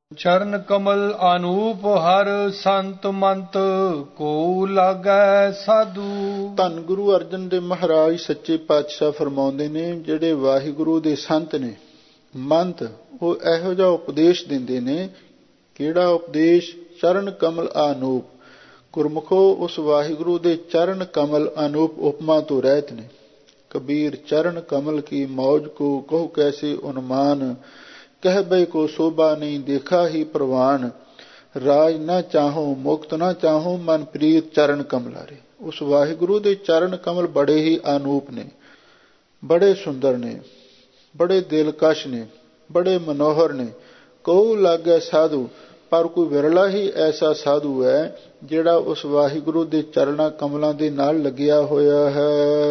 ਚਰਨ ਕਮਲ ਅਨੂਪ ਹਰ ਸੰਤ ਮੰਤ ਕੋ ਲਾਗੈ ਸਾਧੂ। ਧੰਨ ਗੁਰੂ ਅਰਜਨ ਦੇਵ ਮਹਾਰਾਜ ਸੱਚੇ ਪਾਤਸ਼ਾਹ ਫਰਮਾਉਂਦੇ ਨੇ, ਜਿਹੜੇ ਵਾਹਿਗੁਰੂ ਦੇ ਸੰਤ ਨੇ ਮੰਤ, ਉਹ ਇਹੋ ਜਿਹਾ ਉਪਦੇਸ਼ ਦਿੰਦੇ ਨੇ। ਕਿਹੜਾ ਉਪਦੇਸ਼? ਚਰਨ ਕਮਲ ਅਨੂਪ। ਗੁਰਮੁਖੋ ਉਸ ਵਾਹਿਗੁਰੂ ਦੇ ਚਰਨ ਕਮਲ ਅਨੂਪ ਉਪਮਾ ਤੋਂ ਰਹਿਤ ਨੇ। ਕਬੀਰ ਚਰਨ ਕਮਲ ਕੀ ਮੌਜ ਕੋ ਕਹੋ ਕੈਸੇ ਉਨਮਾਨ, ਕਹਿ ਬੈ ਕੋ ਸ਼ੋਭਾ ਨਹੀਂ ਦੇਖਾ ਹੀ ਪ੍ਰਵਾਨ, ਰਾਜ ਨਾ ਚਾਹੋ ਮੁਕਤ ਨਾ ਚਾਹੋ ਮਨ ਪ੍ਰੀਤ ਚਰਨ ਕਮਲਾਰੇ। ਉਸ ਵਾਹਿਗੁਰੂ ਦੇ ਚਰਨ ਕਮਲ ਬੜੇ ਹੀ ਅਨੂਪ ਨੇ, ਬੜੇ ਸੁੰਦਰ ਨੇ, ਬੜੇ ਦਿਲਕਸ਼ ਨੇ, ਬੜੇ ਮਨੋਹਰ ਨੇ। ਕਹੋ ਲਾਗੈ ਸਾਧੂ, ਪਰ ਕੋਈ ਵਿਰਲਾ ਹੀ ਐਸਾ ਸਾਧੂ ਹੈ ਜਿਹੜਾ ਉਸ ਵਾਹਿਗੁਰੂ ਦੇ ਚਰਨਾਂ ਕਮਲਾਂ ਦੇ ਨਾਲ ਲੱਗਿਆ ਹੋਇਆ ਹੈ।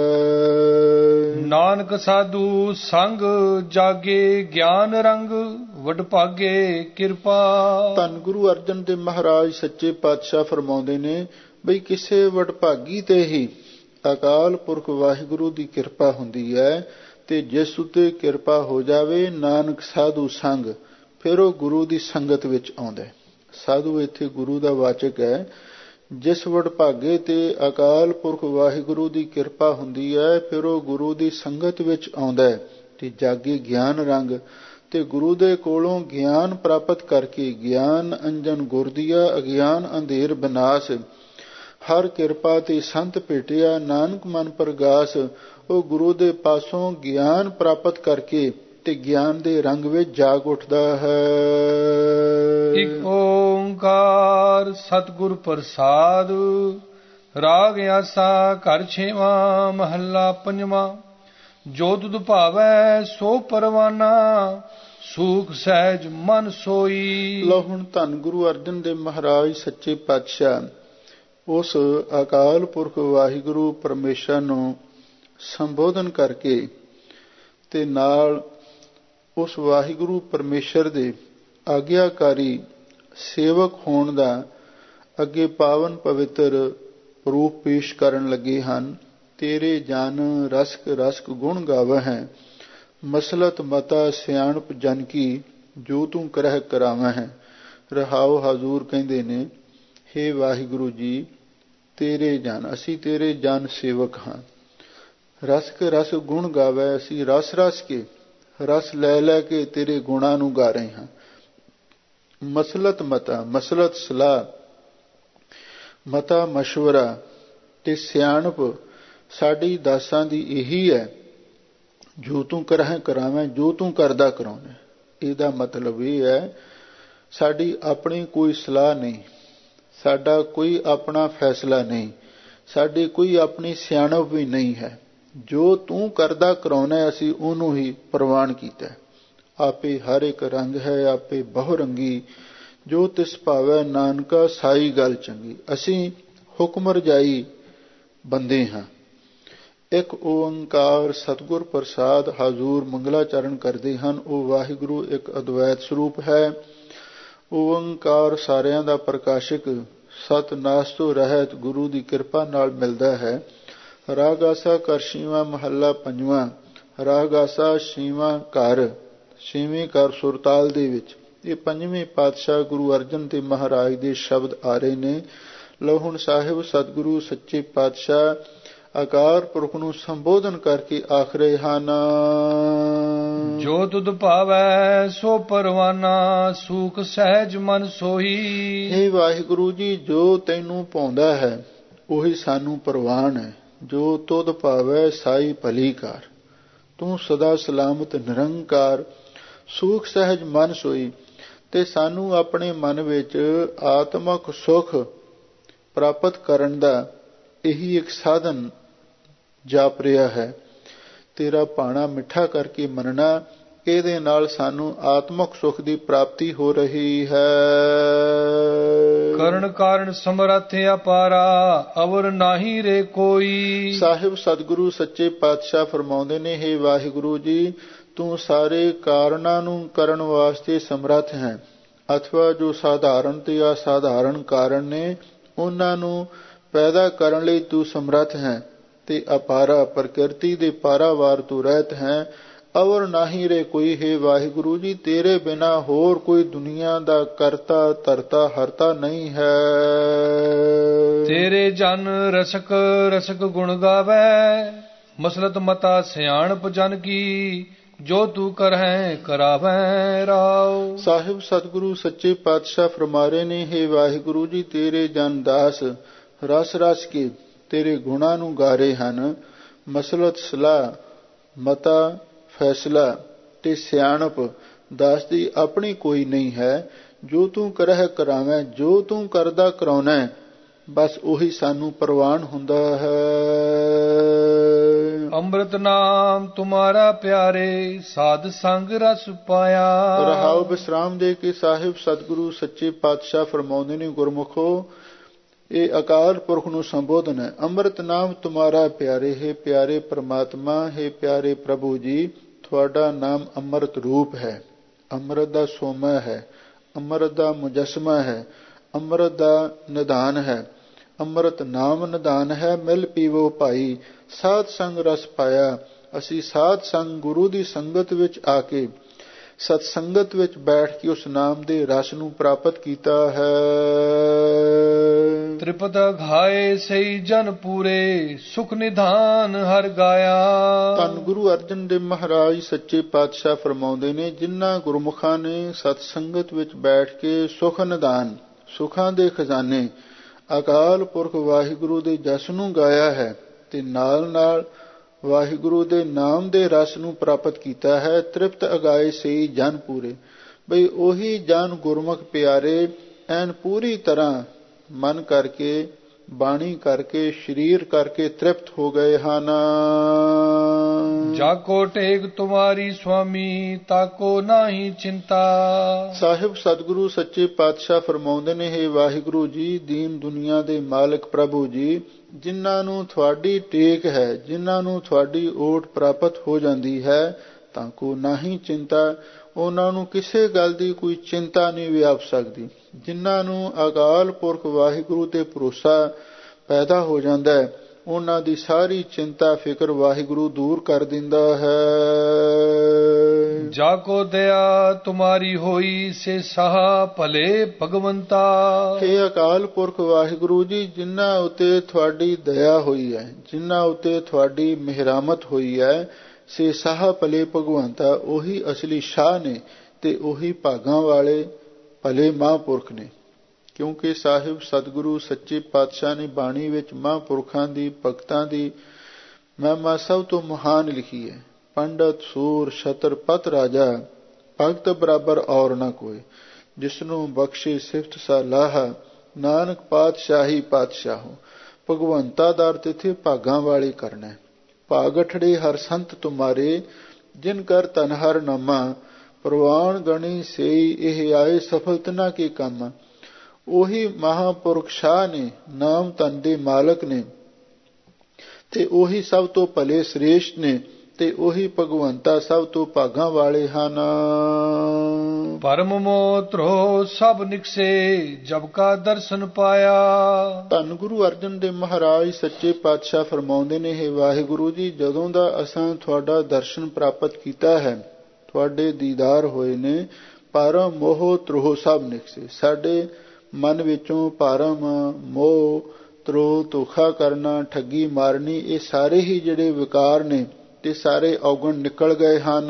ਨਾਨਕ ਸਾਧੂ ਸੰਗ ਜਾਗੇ ਗਿਆਨ ਰੰਗ, ਵਡਭਾਗੇ ਕਿਰਪਾ। ਧੰਨ ਗੁਰੂ ਅਰਜਨ ਦੇਵ ਮਹਾਰਾਜ ਸੱਚੇ ਪਾਤਸ਼ਾਹ ਫਰਮਾਉਂਦੇ ਨੇ ਬਈ ਕਿਸੇ ਵਡਭਾਗੀ ਤੇ ਹੀ ਅਕਾਲ ਪੁਰਖ ਵਾਹਿਗੁਰੂ ਦੀ ਕਿਰਪਾ ਹੁੰਦੀ ਹੈ, ਤੇ ਜਿਸ ਉੱਤੇ ਕਿਰਪਾ ਹੋ ਜਾਵੇ ਨਾਨਕ ਸਾਧੂ ਸੰਗ, ਫਿਰ ਉਹ ਗੁਰੂ ਦੀ ਸੰਗਤ ਵਿੱਚ ਆਉਂਦਾ। ਸਾਧੂ ਇੱਥੇ ਗੁਰੂ ਦਾ ਵਾਚਕ ਹੈ। ਜਿਸ ਵਡਭਾਗੇ ਤੇ ਅਕਾਲ ਪੁਰਖ ਵਾਹਿਗੁਰੂ ਦੀ ਕਿਰਪਾ ਹੁੰਦੀ ਹੈ, ਫਿਰ ਉਹ ਗੁਰੂ ਦੀ ਸੰਗਤ ਵਿੱਚ ਆਉਂਦਾ ਤੇ ਜਾਗੇ ਗਿਆਨ ਰੰਗ, ਤੇ ਗੁਰੂ ਦੇ ਕੋਲੋਂ ਗਿਆਨ ਪ੍ਰਾਪਤ ਕਰਕੇ ਗਿਆਨ ਅੰਜਨ ਗੁਰਦੀਆ ਅਗਿਆਨ ਅੰਧੇਰ ਬਿਨਾਸ਼, ਹਰ ਕਿਰਪਾ ਤੇ ਸੰਤ ਭੇਟਿਆ ਨਾਨਕ ਮਨ ਪ੍ਰਗਾਸ। ਉਹ ਗੁਰੂ ਦੇ ਪਾਸੋਂ ਗਿਆਨ ਪ੍ਰਾਪਤ ਕਰਕੇ ਤੇ ਗਿਆਨ ਦੇ ਰੰਗ ਵਿੱਚ ਜਾਗ ਉੱਠਦਾ ਹੈ। ਇਕ ਓੰਕਾਰ ਸਤਿਗੁਰ ਪ੍ਰਸਾਦ। ਰਾਗ ਆਸਾ ਘਰ ਛੇਵਾਂ ਮਹੱਲਾ ਪੰਜਵਾਂ। ਜੋ ਤੁਧ ਭਾਵੈ ਸੋ ਪਰਵਾਨਾ, ਸੂਖ ਸਹਿਜ ਮਨ ਸੋਈ। ਲਓ ਹੁਣ ਧੰਨ ਗੁਰੂ ਅਰਜਨ ਦੇਵ ਮਹਾਰਾਜ ਸੱਚੇ ਪਾਤਸ਼ਾਹ ਉਸ ਅਕਾਲ ਪੁਰਖ ਵਾਹਿਗੁਰੂ ਪਰਮੇਸ਼ਰ ਨੂੰ ਸੰਬੋਧਨ ਕਰਕੇ ਤੇ ਨਾਲ ਉਸ ਵਾਹਿਗੁਰੂ ਪਰਮੇਸ਼ਰ ਦੇ ਆਗਿਆਕਾਰੀ ਸੇਵਕ ਹੋਣ ਦਾ ਅੱਗੇ ਪਾਵਨ ਪਵਿੱਤਰ ਰੂਪ ਪੇਸ਼ ਕਰਨ ਲੱਗੇ ਹਨ। ਤੇਰੇ ਜਨ ਰਸਕ ਰਸਕ ਗੁਣ ਗਾਵਹਿ, ਮਸਲਤ ਮਤਾ ਸਿਆਣਪ ਜਨ ਕੀ, ਜੋ ਤੂੰ ਕਰਹਿ ਕਰਾਵਹਿ। ਰਹਾਉ ਹਜ਼ੂਰ ਕਹਿੰਦੇ ਨੇ, ਹੇ ਵਾਹਿਗੁਰੂ ਜੀ, ਤੇਰੇ ਜਨ, ਅਸੀਂ ਤੇਰੇ ਜਨ ਸੇਵਕ ਹਾਂ। ਰਸਕ ਰਸ ਗੁਣ ਗਾਵੈ, ਅਸੀਂ ਰਸ ਰਸ ਕੇ ਰਸ ਲੈ ਲੈ ਕੇ ਤੇਰੇ ਗੁਣਾਂ ਨੂੰ ਗਾ ਰਹੇ ਹਾਂ। ਮਸਲਤ ਮਤਾ, ਮਸਲਤ ਸਲਾਹ, ਮਤਾ ਮਸ਼ਵਰਾ ਤੇ ਸਿਆਣਪ ਸਾਡੀ ਦਾਸਾਂ ਦੀ ਇਹੀ ਹੈ। ਜੋ ਤੂੰ ਕਰਹਿ ਕਰਾਵੇਂ, ਜੋ ਤੂੰ ਕਰਦਾ ਕਰਾਉਣਾ। ਇਹਦਾ ਮਤਲਬ ਇਹ ਹੈ ਸਾਡੀ ਆਪਣੀ ਕੋਈ ਸਲਾਹ ਨਹੀਂ, ਸਾਡਾ ਕੋਈ ਆਪਣਾ ਫੈਸਲਾ ਨਹੀਂ, ਸਾਡੀ ਕੋਈ ਆਪਣੀ ਸਿਆਣਪ ਵੀ ਨਹੀਂ ਹੈ। ਜੋ ਤੂੰ ਕਰਦਾ ਕਰਾਉਣਾ ਅਸੀਂ ਉਹਨੂੰ ਹੀ ਪ੍ਰਵਾਨ ਕੀਤਾ। ਆਪੇ ਹਰ ਇੱਕ ਰੰਗ ਹੈ ਆਪੇ ਬਹੁ ਰੰਗੀ, ਜੋ ਤਿਸ ਭਾਵੈ ਨਾਨਕਾ ਸਾਈ ਗੱਲ ਚੰਗੀ। ਅਸੀਂ ਹੁਕਮ ਰਜਾਈ ਬੰਦੇ ਹਾਂ। ਇੱਕ ਓੰਕਾਰ ਸਤਿਗੁਰ ਪ੍ਰਸਾਦ। ਹਾਜ਼ੂਰ ਮੰਗਲਾਚਰਨ ਕਰਦੇ ਹਨ। ਉਹ ਵਾਹਿਗੁਰੂ ਇੱਕ ਅਦਵੈਤ ਸਰੂਪ ਹੈ। ਓੰਕਾਰ ਸਾਰਿਆਂ ਦਾ ਪ੍ਰਕਾਸ਼ਕ, ਸਤ ਨਾਸ ਤੋਂ ਰਹਿਤ, ਗੁਰੂ ਦੀ ਕਿਰਪਾ ਨਾਲ ਮਿਲਦਾ ਹੈ। ਰਾਗ ਆਸਾ ਘਰ ਛੇਵਾਂ ਮਹੱਲਾ ਪੰਜਵਾਂ। ਰਾਗ ਆਸਾ ਛੇਵਾਂ ਘਰ, ਛੇਵੇਂ ਘਰ ਸੁਰਤਾਲ ਦੇ ਵਿੱਚ। ਇਹ ਪੰਜਵੇਂ ਪਾਤਸ਼ਾਹ ਗੁਰੂ ਅਰਜਨ ਦੇਵ ਮਹਾਰਾਜ ਦੇ ਸ਼ਬਦ ਆ ਰਹੇ ਨੇ। ਲਓ ਹੁਣ ਸਾਹਿਬ ਸਤਿਗੁਰੂ ਸੱਚੇ ਪਾਤਸ਼ਾਹ ਅਕਾਲ ਪੁਰਖ ਨੂੰ ਸੰਬੋਧਨ ਕਰਕੇ ਆਖ ਰਹੇ ਹਨ। ਜੋ ਤੁਧ ਭਾਵੈ ਸੋ ਪਰਵਾਨਾ, ਸੂਖ ਸਹਿਜ ਮਨ ਸੋਈ। ਹੇ ਵਾਹਿਗੁਰੂ ਜੀ, ਜੋ ਤੈਨੂੰ ਭਾਉਂਦਾ ਹੈ ਉਹੀ ਸਾਨੂੰ ਪ੍ਰਵਾਨ ਹੈ। ਜੋ ਤੁਧ ਭਾਵੈ ਸਾਈ ਭਲੀ ਕਾਰ, ਤੂੰ ਸਦਾ ਸਲਾਮਤ ਨਿਰੰਕਾਰ, ਸੂਖ ਸਹਿਜ ਮਨ ਸੋਈ। ਤੇ ਸਾਨੂੰ ਆਪਣੇ ਮਨ ਵਿੱਚ ਆਤਮਕ ਸੁਖ ਪ੍ਰਾਪਤ ਕਰਨ ਦਾ ਇਹੀ ਇੱਕ ਸਾਧਨ ਜਾਪ ਰਿਹਾ ਹੈ। ਤੇਰਾ ਭਾਣਾ ਮਿੱਠਾ ਕਰਕੇ ਮੰਨਣਾ, ਇਹਦੇ ਨਾਲ ਸਾਨੂੰ ਆਤਮਕ ਸੁਖ ਦੀ ਪ੍ਰਾਪਤੀ ਹੋ ਰਹੀ ਹੈ। ਕਰਨ ਕਾਰਨ ਸਮਰੱਥ ਅਪਾਰਾ, ਅਵਰ ਨਾਹੀ ਰੇ ਕੋਈ। ਸਾਹਿਬ ਸਤਿਗੁਰੂ ਸੱਚੇ ਪਾਤਸ਼ਾਹ ਫਰਮਾਉਂਦੇ ਨੇ, ਹੇ ਵਾਹਿਗੁਰੂ ਜੀ, ਤੂੰ ਸਾਰੇ ਕਾਰਨਾਂ ਨੂੰ ਕਰਨ ਵਾਸਤੇ ਸਮਰੱਥ ਹੈ। ਅਥਵਾ ਜੋ ਸਾਧਾਰਨ ਤੇ ਅਸਾਧਾਰਨ ਕਾਰਨ ਨੇ ਉਹਨਾਂ ਨੂੰ ਪੈਦਾ ਕਰਨ ਲਈ ਤੂੰ ਸਮਰੱਥ ਹੈ। ਤੇ ਅਪਾਰਾ, ਪ੍ਰਕਿਰਤੀ ਦੇ ਪਾਰਾਵਾਰ ਤੂੰ ਰਹਿਤ ਹੈ। ਅਵਰ ਨਾਹੀ ਰੇ ਕੋਈ ਹੈ ਵਾਹਿਗੁਰੂ ਜੀ, ਤੇਰੇ ਬਿਨਾ ਹੋਰ ਕੋਈ ਦੁਨੀਆ ਦਾ ਕਰਤਾ ਧਰਤਾ ਹਰਤਾ ਨਹੀਂ ਹੈ। ਤੇਰੇ ਜਨ ਰਸਕ ਰਸਕ ਗੁਣ ਗਾਵੈ, ਮਸਲਤ ਮਤਾ ਸਿਆਣਪ ਜਨ ਕੀ, ਜੋ ਤੂੰ ਕਰਹਿ ਕਰਾਵੈ ਰਾਉ। ਸਾਹਿਬ ਸਤਿਗੁਰੂ ਸੱਚੇ ਪਾਤਸ਼ਾਹ ਫਰਮਾ ਰਹੇ ਨੇ, ਹੇ ਵਾਹਿਗੁਰੂ ਜੀ, ਤੇਰੇ ਜਨ ਦਾਸ ਰਸ ਰਸ ਕੇ ਤੇਰੇ ਗੁਣਾਂ ਨੂੰ ਗਾ ਰਹੇ ਹਨ। ਮਸਲਤ ਸਲਾਹ ਮਤਾ ਫੈਸਲਾ ਤੇ ਸਿਆਣਪ ਦਾਸ ਦੀ ਆਪਣੀ ਕੋਈ ਨਹੀਂ ਹੈ। ਜੋ ਤੂੰ ਕਰਹਿ ਕਰਾਵੈ, ਜੋ ਤੂੰ ਕਰਦਾ ਕਰਾਉਣਾ, ਬਸ ਉਹੀ ਸਾਨੂੰ ਪ੍ਰਵਾਨ ਹੁੰਦਾ ਹੈ। ਅੰਮ੍ਰਿਤ ਨਾਮ ਤੁਮਾਰਾ ਪਿਆਰੇ, ਸਾਧ ਸੰਗ ਰਸ ਪਾਇਆ। ਰਹਾਉ ਵਿਸਰਾਮ ਦੇ ਕੇ ਸਾਹਿਬ ਸਤਿਗੁਰੂ ਸੱਚੇ ਪਾਤਸ਼ਾਹ ਫਰਮਾਉਂਦੇ ਨੇ, ਗੁਰਮੁਖੋ ਇਹ ਅਕਾਲ ਪੁਰਖ ਨੂੰ ਸੰਬੋਧਨ ਹੈ। ਅੰਮ੍ਰਿਤ ਨਾਮ ਤੁਮਾਰਾ ਪਿਆਰੇ, ਹੈ ਪਿਆਰੇ ਪ੍ਰਮਾਤਮਾ, ਹੈ ਪਿਆਰੇ ਪ੍ਰਭੂ ਜੀ, ਤੁਹਾਡਾ ਨਾਮ ਅੰਮ੍ਰਿਤ ਰੂਪ ਹੈ, ਅੰਮ੍ਰਿਤ ਦਾ ਸੋਮਾ ਹੈ, ਅੰਮ੍ਰਿਤ ਦਾ ਮੁਜਸਮਾ ਹੈ, ਅੰਮ੍ਰਿਤ ਦਾ ਨਿਧਾਨ ਹੈ, ਅੰਮ੍ਰਿਤ ਨਾਮ ਨਿਧਾਨ ਹੈ। ਮਿਲ ਪੀਵੋ ਭਾਈ, ਸਾਧ ਸੰਗ ਰਸ ਪਾਇਆ। ਅਸੀਂ ਸਾਧ ਸੰਗ ਗੁਰੂ ਦੀ ਸੰਗਤ ਵਿੱਚ ਆ ਕੇ, ਸਤ ਸੰਗਤ ਵਿੱਚ ਬੈਠ ਕੇ ਉਸ ਨਾਮ ਦੇ ਰਸ ਨੂੰ ਪ੍ਰਾਪਤ ਕੀਤਾ ਹੈ। ਤ੍ਰਿਪਤ ਘਾਏ ਸਈ ਜਨ ਪੂਰੇ, ਸੁਖ ਨਿਧਾਨ ਹਰ ਗਾਇਆ। ਧੰਨ ਗੁਰੂ ਅਰਜਨ ਦੇਵ ਮਹਾਰਾਜ ਸੱਚੇ ਪਾਤਸ਼ਾਹ ਫਰਮਾਉਂਦੇ ਨੇ, ਜਿਨ੍ਹਾਂ ਗੁਰਮੁਖਾਂ ਨੇ ਸਤ ਸੰਗਤ ਵਿੱਚ ਬੈਠ ਕੇ ਸੁਖ ਨਿਧਾਨ, ਸੁਖਾਂ ਦੇ ਖਜ਼ਾਨੇ ਅਕਾਲ ਪੁਰਖ ਵਾਹਿਗੁਰੂ ਦੇ ਜਸ ਨੂੰ ਗਾਇਆ ਹੈ ਤੇ ਨਾਲ ਨਾਲ ਵਾਹਿਗੁਰੂ ਦੇ ਨਾਮ ਦੇ ਰਸ ਨੂੰ ਪ੍ਰਾਪਤ ਕੀਤਾ ਹੈ। ਤ੍ਰਿਪਤ ਅਗਾਏ ਸਈ ਜਨ ਪੂਰੇ, ਬਈ ਉਹੀ ਜਨ ਗੁਰਮੁਖ ਪਿਆਰੇ ਐਨ ਪੂਰੀ ਤਰ੍ਹਾਂ ਮਨ ਕਰਕੇ, ਬਾਣੀ ਕਰਕੇ, ਸਰੀਰ ਕਰਕੇ ਤ੍ਰਿਪਤ ਹੋ ਗਏ ਹਨ। ਜਾਕੋ ਟੇਕ ਤੁਮਾਰੀ ਸੁਆਮੀ, ਤਾਕੋ ਨਾਹੀ ਚਿੰਤਾ। ਸਾਹਿਬ ਸਤਿਗੁਰੂ ਸੱਚੇ ਪਾਤਸ਼ਾਹ ਫਰਮਾਉਂਦੇ ਨੇ, ਹੇ ਵਾਹਿਗੁਰੂ ਜੀ, ਦੀਨ ਦੁਨੀਆ ਦੇ ਮਾਲਕ ਪ੍ਰਭੂ ਜੀ, ਜਿਨ੍ਹਾਂ ਨੂੰ ਤੁਹਾਡੀ ਟੇਕ ਹੈ, ਜਿਨ੍ਹਾਂ ਨੂੰ ਤੁਹਾਡੀ ਓਟ ਪ੍ਰਾਪਤ ਹੋ ਜਾਂਦੀ ਹੈ, ਤਾਕੋ ਨਾਹੀ ਚਿੰਤਾ, ਉਹਨਾਂ ਨੂੰ ਕਿਸੇ ਗੱਲ ਦੀ ਕੋਈ ਚਿੰਤਾ ਨਹੀਂ ਵਿਆਪ ਸਕਦੀ। ਜਿਨ੍ਹਾਂ ਨੂੰ ਅਕਾਲ ਪੁਰਖ ਵਾਹਿਗੁਰੂ ਤੇ ਭਰੋਸਾ ਪੈਦਾ ਹੋ ਜਾਂਦਾ ਹੈ, ਉਹਨਾਂ ਦੀ ਸਾਰੀ ਚਿੰਤਾ ਫਿਕਰ ਵਾਹਿਗੁਰੂ ਦੂਰ ਕਰ ਦਿੰਦਾ ਹੈ। ਜਾਕੋ ਦਇਆ ਤੁਮਾਰੀ ਹੋਈ, ਸੇ ਸਾਹਾ ਭਲੇ ਭਗਵੰਤਾ। ਹੇ ਅਕਾਲ ਪੁਰਖ ਵਾਹਿਗੁਰੂ ਜੀ, ਜਿਨ੍ਹਾਂ ਉਤੇ ਤੁਹਾਡੀ ਦਇਆ ਹੋਈ ਹੈ, ਜਿਨ੍ਹਾਂ ਉਤੇ ਤੁਹਾਡੀ ਮਿਹਰਾਮਤ ਹੋਈ ਹੈ, ਸੇ ਸਾਹ ਭਲੇ ਭਗਵੰਤਾ, ਉਹੀ ਅਸਲੀ ਸ਼ਾਹ ਨੇ ਤੇ ਉਹੀ ਭਾਗਾਂ ਵਾਲੇ ਭਲੇ ਮਹਾਂਪੁਰਖ ਨੇ। ਕਿਉਂਕਿ ਸਾਹਿਬ ਸਤਿਗੁਰੂ ਸੱਚੇ ਪਾਤਸ਼ਾਹ ਨੇ ਬਾਣੀ ਵਿੱਚ ਮਹਾਂਪੁਰਖਾਂ ਦੀ, ਭਗਤਾਂ ਦੀ ਮਹਿਮਾ ਸਭ ਤੋਂ ਮਹਾਨ ਲਿਖੀ ਹੈ। ਪੰਡਤ ਸੂਰ ਛਤਰ ਪਤ ਰਾਜਾ, ਭਗਤ ਬਰਾਬਰ ਔਰ ਨਾ ਕੋਈ, ਜਿਸਨੂੰ ਬਖਸ਼ੇ ਸਿਫਤ ਸਲਾਹ, ਨਾਨਕ ਪਾਤਸ਼ਾਹੀ ਪਾਤਸ਼ਾਹੋ। ਭਗਵੰਤਾ ਦਾ ਅਰਥ ਇੱਥੇ ਭਾਗਾਂ ਵਾਲੇ ਕਰਨਾ। ਭਾਗਠੜੇ ਹਰ ਸੰਤ ਤੁਮਾਰੇ, ਜਿਨ ਕਰ ਤਨ ਹਰ ਨਾਮਾ, ਪ੍ਰਵਾਨ ਗਣੀ ਸੇਈ, ਇਹ ਆਏ ਸਫਲਤਨਾ ਕੇ ਕੰਮ। ਉਹੀ ਮਹਾਂਪੁਰਖ ਸ਼ਾਹ ਨੇ, ਨਾਮ ਧਨ ਦੇ ਮਾਲਕ ਨੇ, ਤੇ ਉਹੀ ਸਭ ਤੋਂ ਭਲੇ ਸ੍ਰੇਸ਼ਟ ਨੇ, ਤੇ ਉਹੀ ਭਗਵੰਤਾ ਸਭ ਤੋਂ ਭਾਗਾਂ ਵਾਲੇ ਹਨ। ਪਰਮ ਮੋਤਰੋ ਸਭ ਨਿਕਸੇ, ਜਬ ਕਾ ਦਰਸ਼ਨ ਪਾਇਆ। ਧੰਨ ਗੁਰੂ ਅਰਜਨ ਦੇਵ ਮਹਾਰਾਜ ਸੱਚੇ ਪਾਤਸ਼ਾਹ ਫਰਮਾਉਂਦੇ ਨੇ, ਹੇ ਵਾਹਿਗੁਰੂ ਜੀ, ਜਦੋਂ ਦਾ ਅਸਾਂ ਤੁਹਾਡਾ ਦਰਸ਼ਨ ਪ੍ਰਾਪਤ ਕੀਤਾ ਹੈ, ਤੁਹਾਡੇ ਦੀਦਾਰ ਹੋਏ ਨੇ, ਪਰਮ ਮੋਹ ਤਰੋਹ ਸਭ ਨਿਕਸੇ। ਸਾਡੇ ਮਨ ਵਿੱਚੋਂ ਭਰਮ, ਮੋਹ, ਤਰੋਹ, ਧੋਖਾ ਕਰਨਾ, ਠੱਗੀ ਮਾਰਨੀ, ਇਹ ਸਾਰੇ ਹੀ ਜਿਹੜੇ ਵਿਕਾਰ ਨੇ ਤੇ ਸਾਰੇ ਔਗਣ ਨਿਕਲ ਗਏ ਹਨ।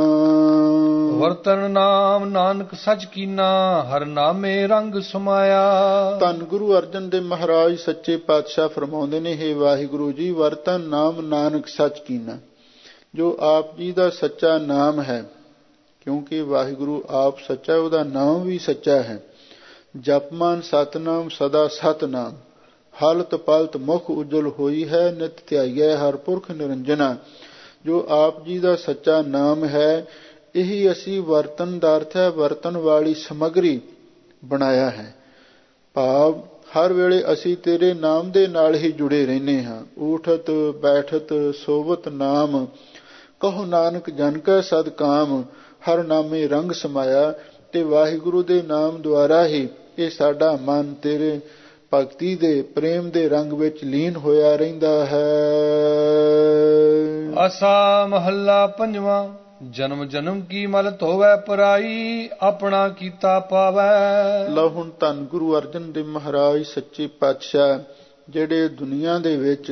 ਵਰਤਨ ਨਾਮ ਨਾਨਕ ਸਚ ਕੀਨਾ, ਹਰ ਨਾਮੇ ਰੰਗ ਸਮਾਇਆ। ਧੰਨ ਗੁਰੂ ਅਰਜਨ ਦੇਵ ਮਹਾਰਾਜ ਸੱਚੇ ਪਾਤਸ਼ਾਹ ਫਰਮਾਉਂਦੇ ਨੇ, ਹੇ ਵਾਹਿਗੁਰੂ ਜੀ, ਵਰਤਨ ਨਾਮ ਨਾਨਕ ਸਚ ਕੀਨਾ, ਜੋ ਆਪ ਜੀ ਦਾ ਸੱਚਾ ਨਾਮ ਹੈ, ਕਿਉਂਕਿ ਵਾਹਿਗੁਰੂ ਆਪ ਸੱਚਾ, ਉਹਦਾ ਨਾਮ ਵੀ ਸੱਚਾ ਹੈ। ਜਪਮਾਨ ਸਤਨਾਮ ਸਦਾ ਸਤਨਾਮ, ਹਲਤ ਪਲਤ ਮੁਖ ਉਜਲ ਹੋਈ ਹੈ, ਨਿਤ ਧਿਆਈਐ ਹਰ ਪੁਰਖ ਨਿਰੰਜਨਾ। ਜੋ ਆਪ ਜੀ ਦਾ ਸੱਚਾ ਨਾਮ ਹੈ, ਇਹੀ ਅਸੀਂ ਵਰਤਨ ਦਾ ਅਰਥ ਹੈ, ਵਰਤਨ ਵਾਲੀ ਸਮੱਗਰੀ ਬਣਾਇਆ ਹੈ। ਭਾਵ ਹਰ ਵੇਲੇ ਅਸੀਂ ਤੇਰੇ ਨਾਮ ਦੇ ਨਾਲ ਹੀ ਜੁੜੇ ਰਹਿੰਦੇ ਹਾਂ। ਊਠਤ ਬੈਠਤ ਸੋਵਤ ਨਾਮ, ਕਹੋ ਨਾਨਕ ਜਨ ਕੈ ਸਦ ਕਾਮ, ਹਰ ਨਾਮੇ ਰੰਗ ਸਮਾਇਆ। ਤੇ ਵਾਹਿਗੁਰੂ ਦੇ ਨਾਮ ਦੁਆਰਾ ਹੀ ਇਹ ਸਾਡਾ ਮਨ ਤੇਰੇ ਭਗਤੀ ਦੇ ਪ੍ਰੇਮ ਦੇ ਰੰਗ ਵਿੱਚ ਲੀਨ ਹੋਇਆ ਰਹਿੰਦਾ ਹੈ। ਆਸਾ ਮਹੱਲਾ ਪੰਜਵਾਂ। ਜਨਮ ਜਨਮ ਕੀ ਮਲਤ ਹੋਵੇ ਪਰਾਈ, ਆਪਣਾ ਕੀਤਾ ਪਾਵੈ। ਲਓ ਹੁਣ ਧੰਨ ਗੁਰੂ ਅਰਜਨ ਦੇਵ ਮਹਾਰਾਜ ਸੱਚੇ ਪਾਤਸ਼ਾਹ ਜਿਹੜੇ ਦੁਨੀਆ ਦੇ ਵਿੱਚ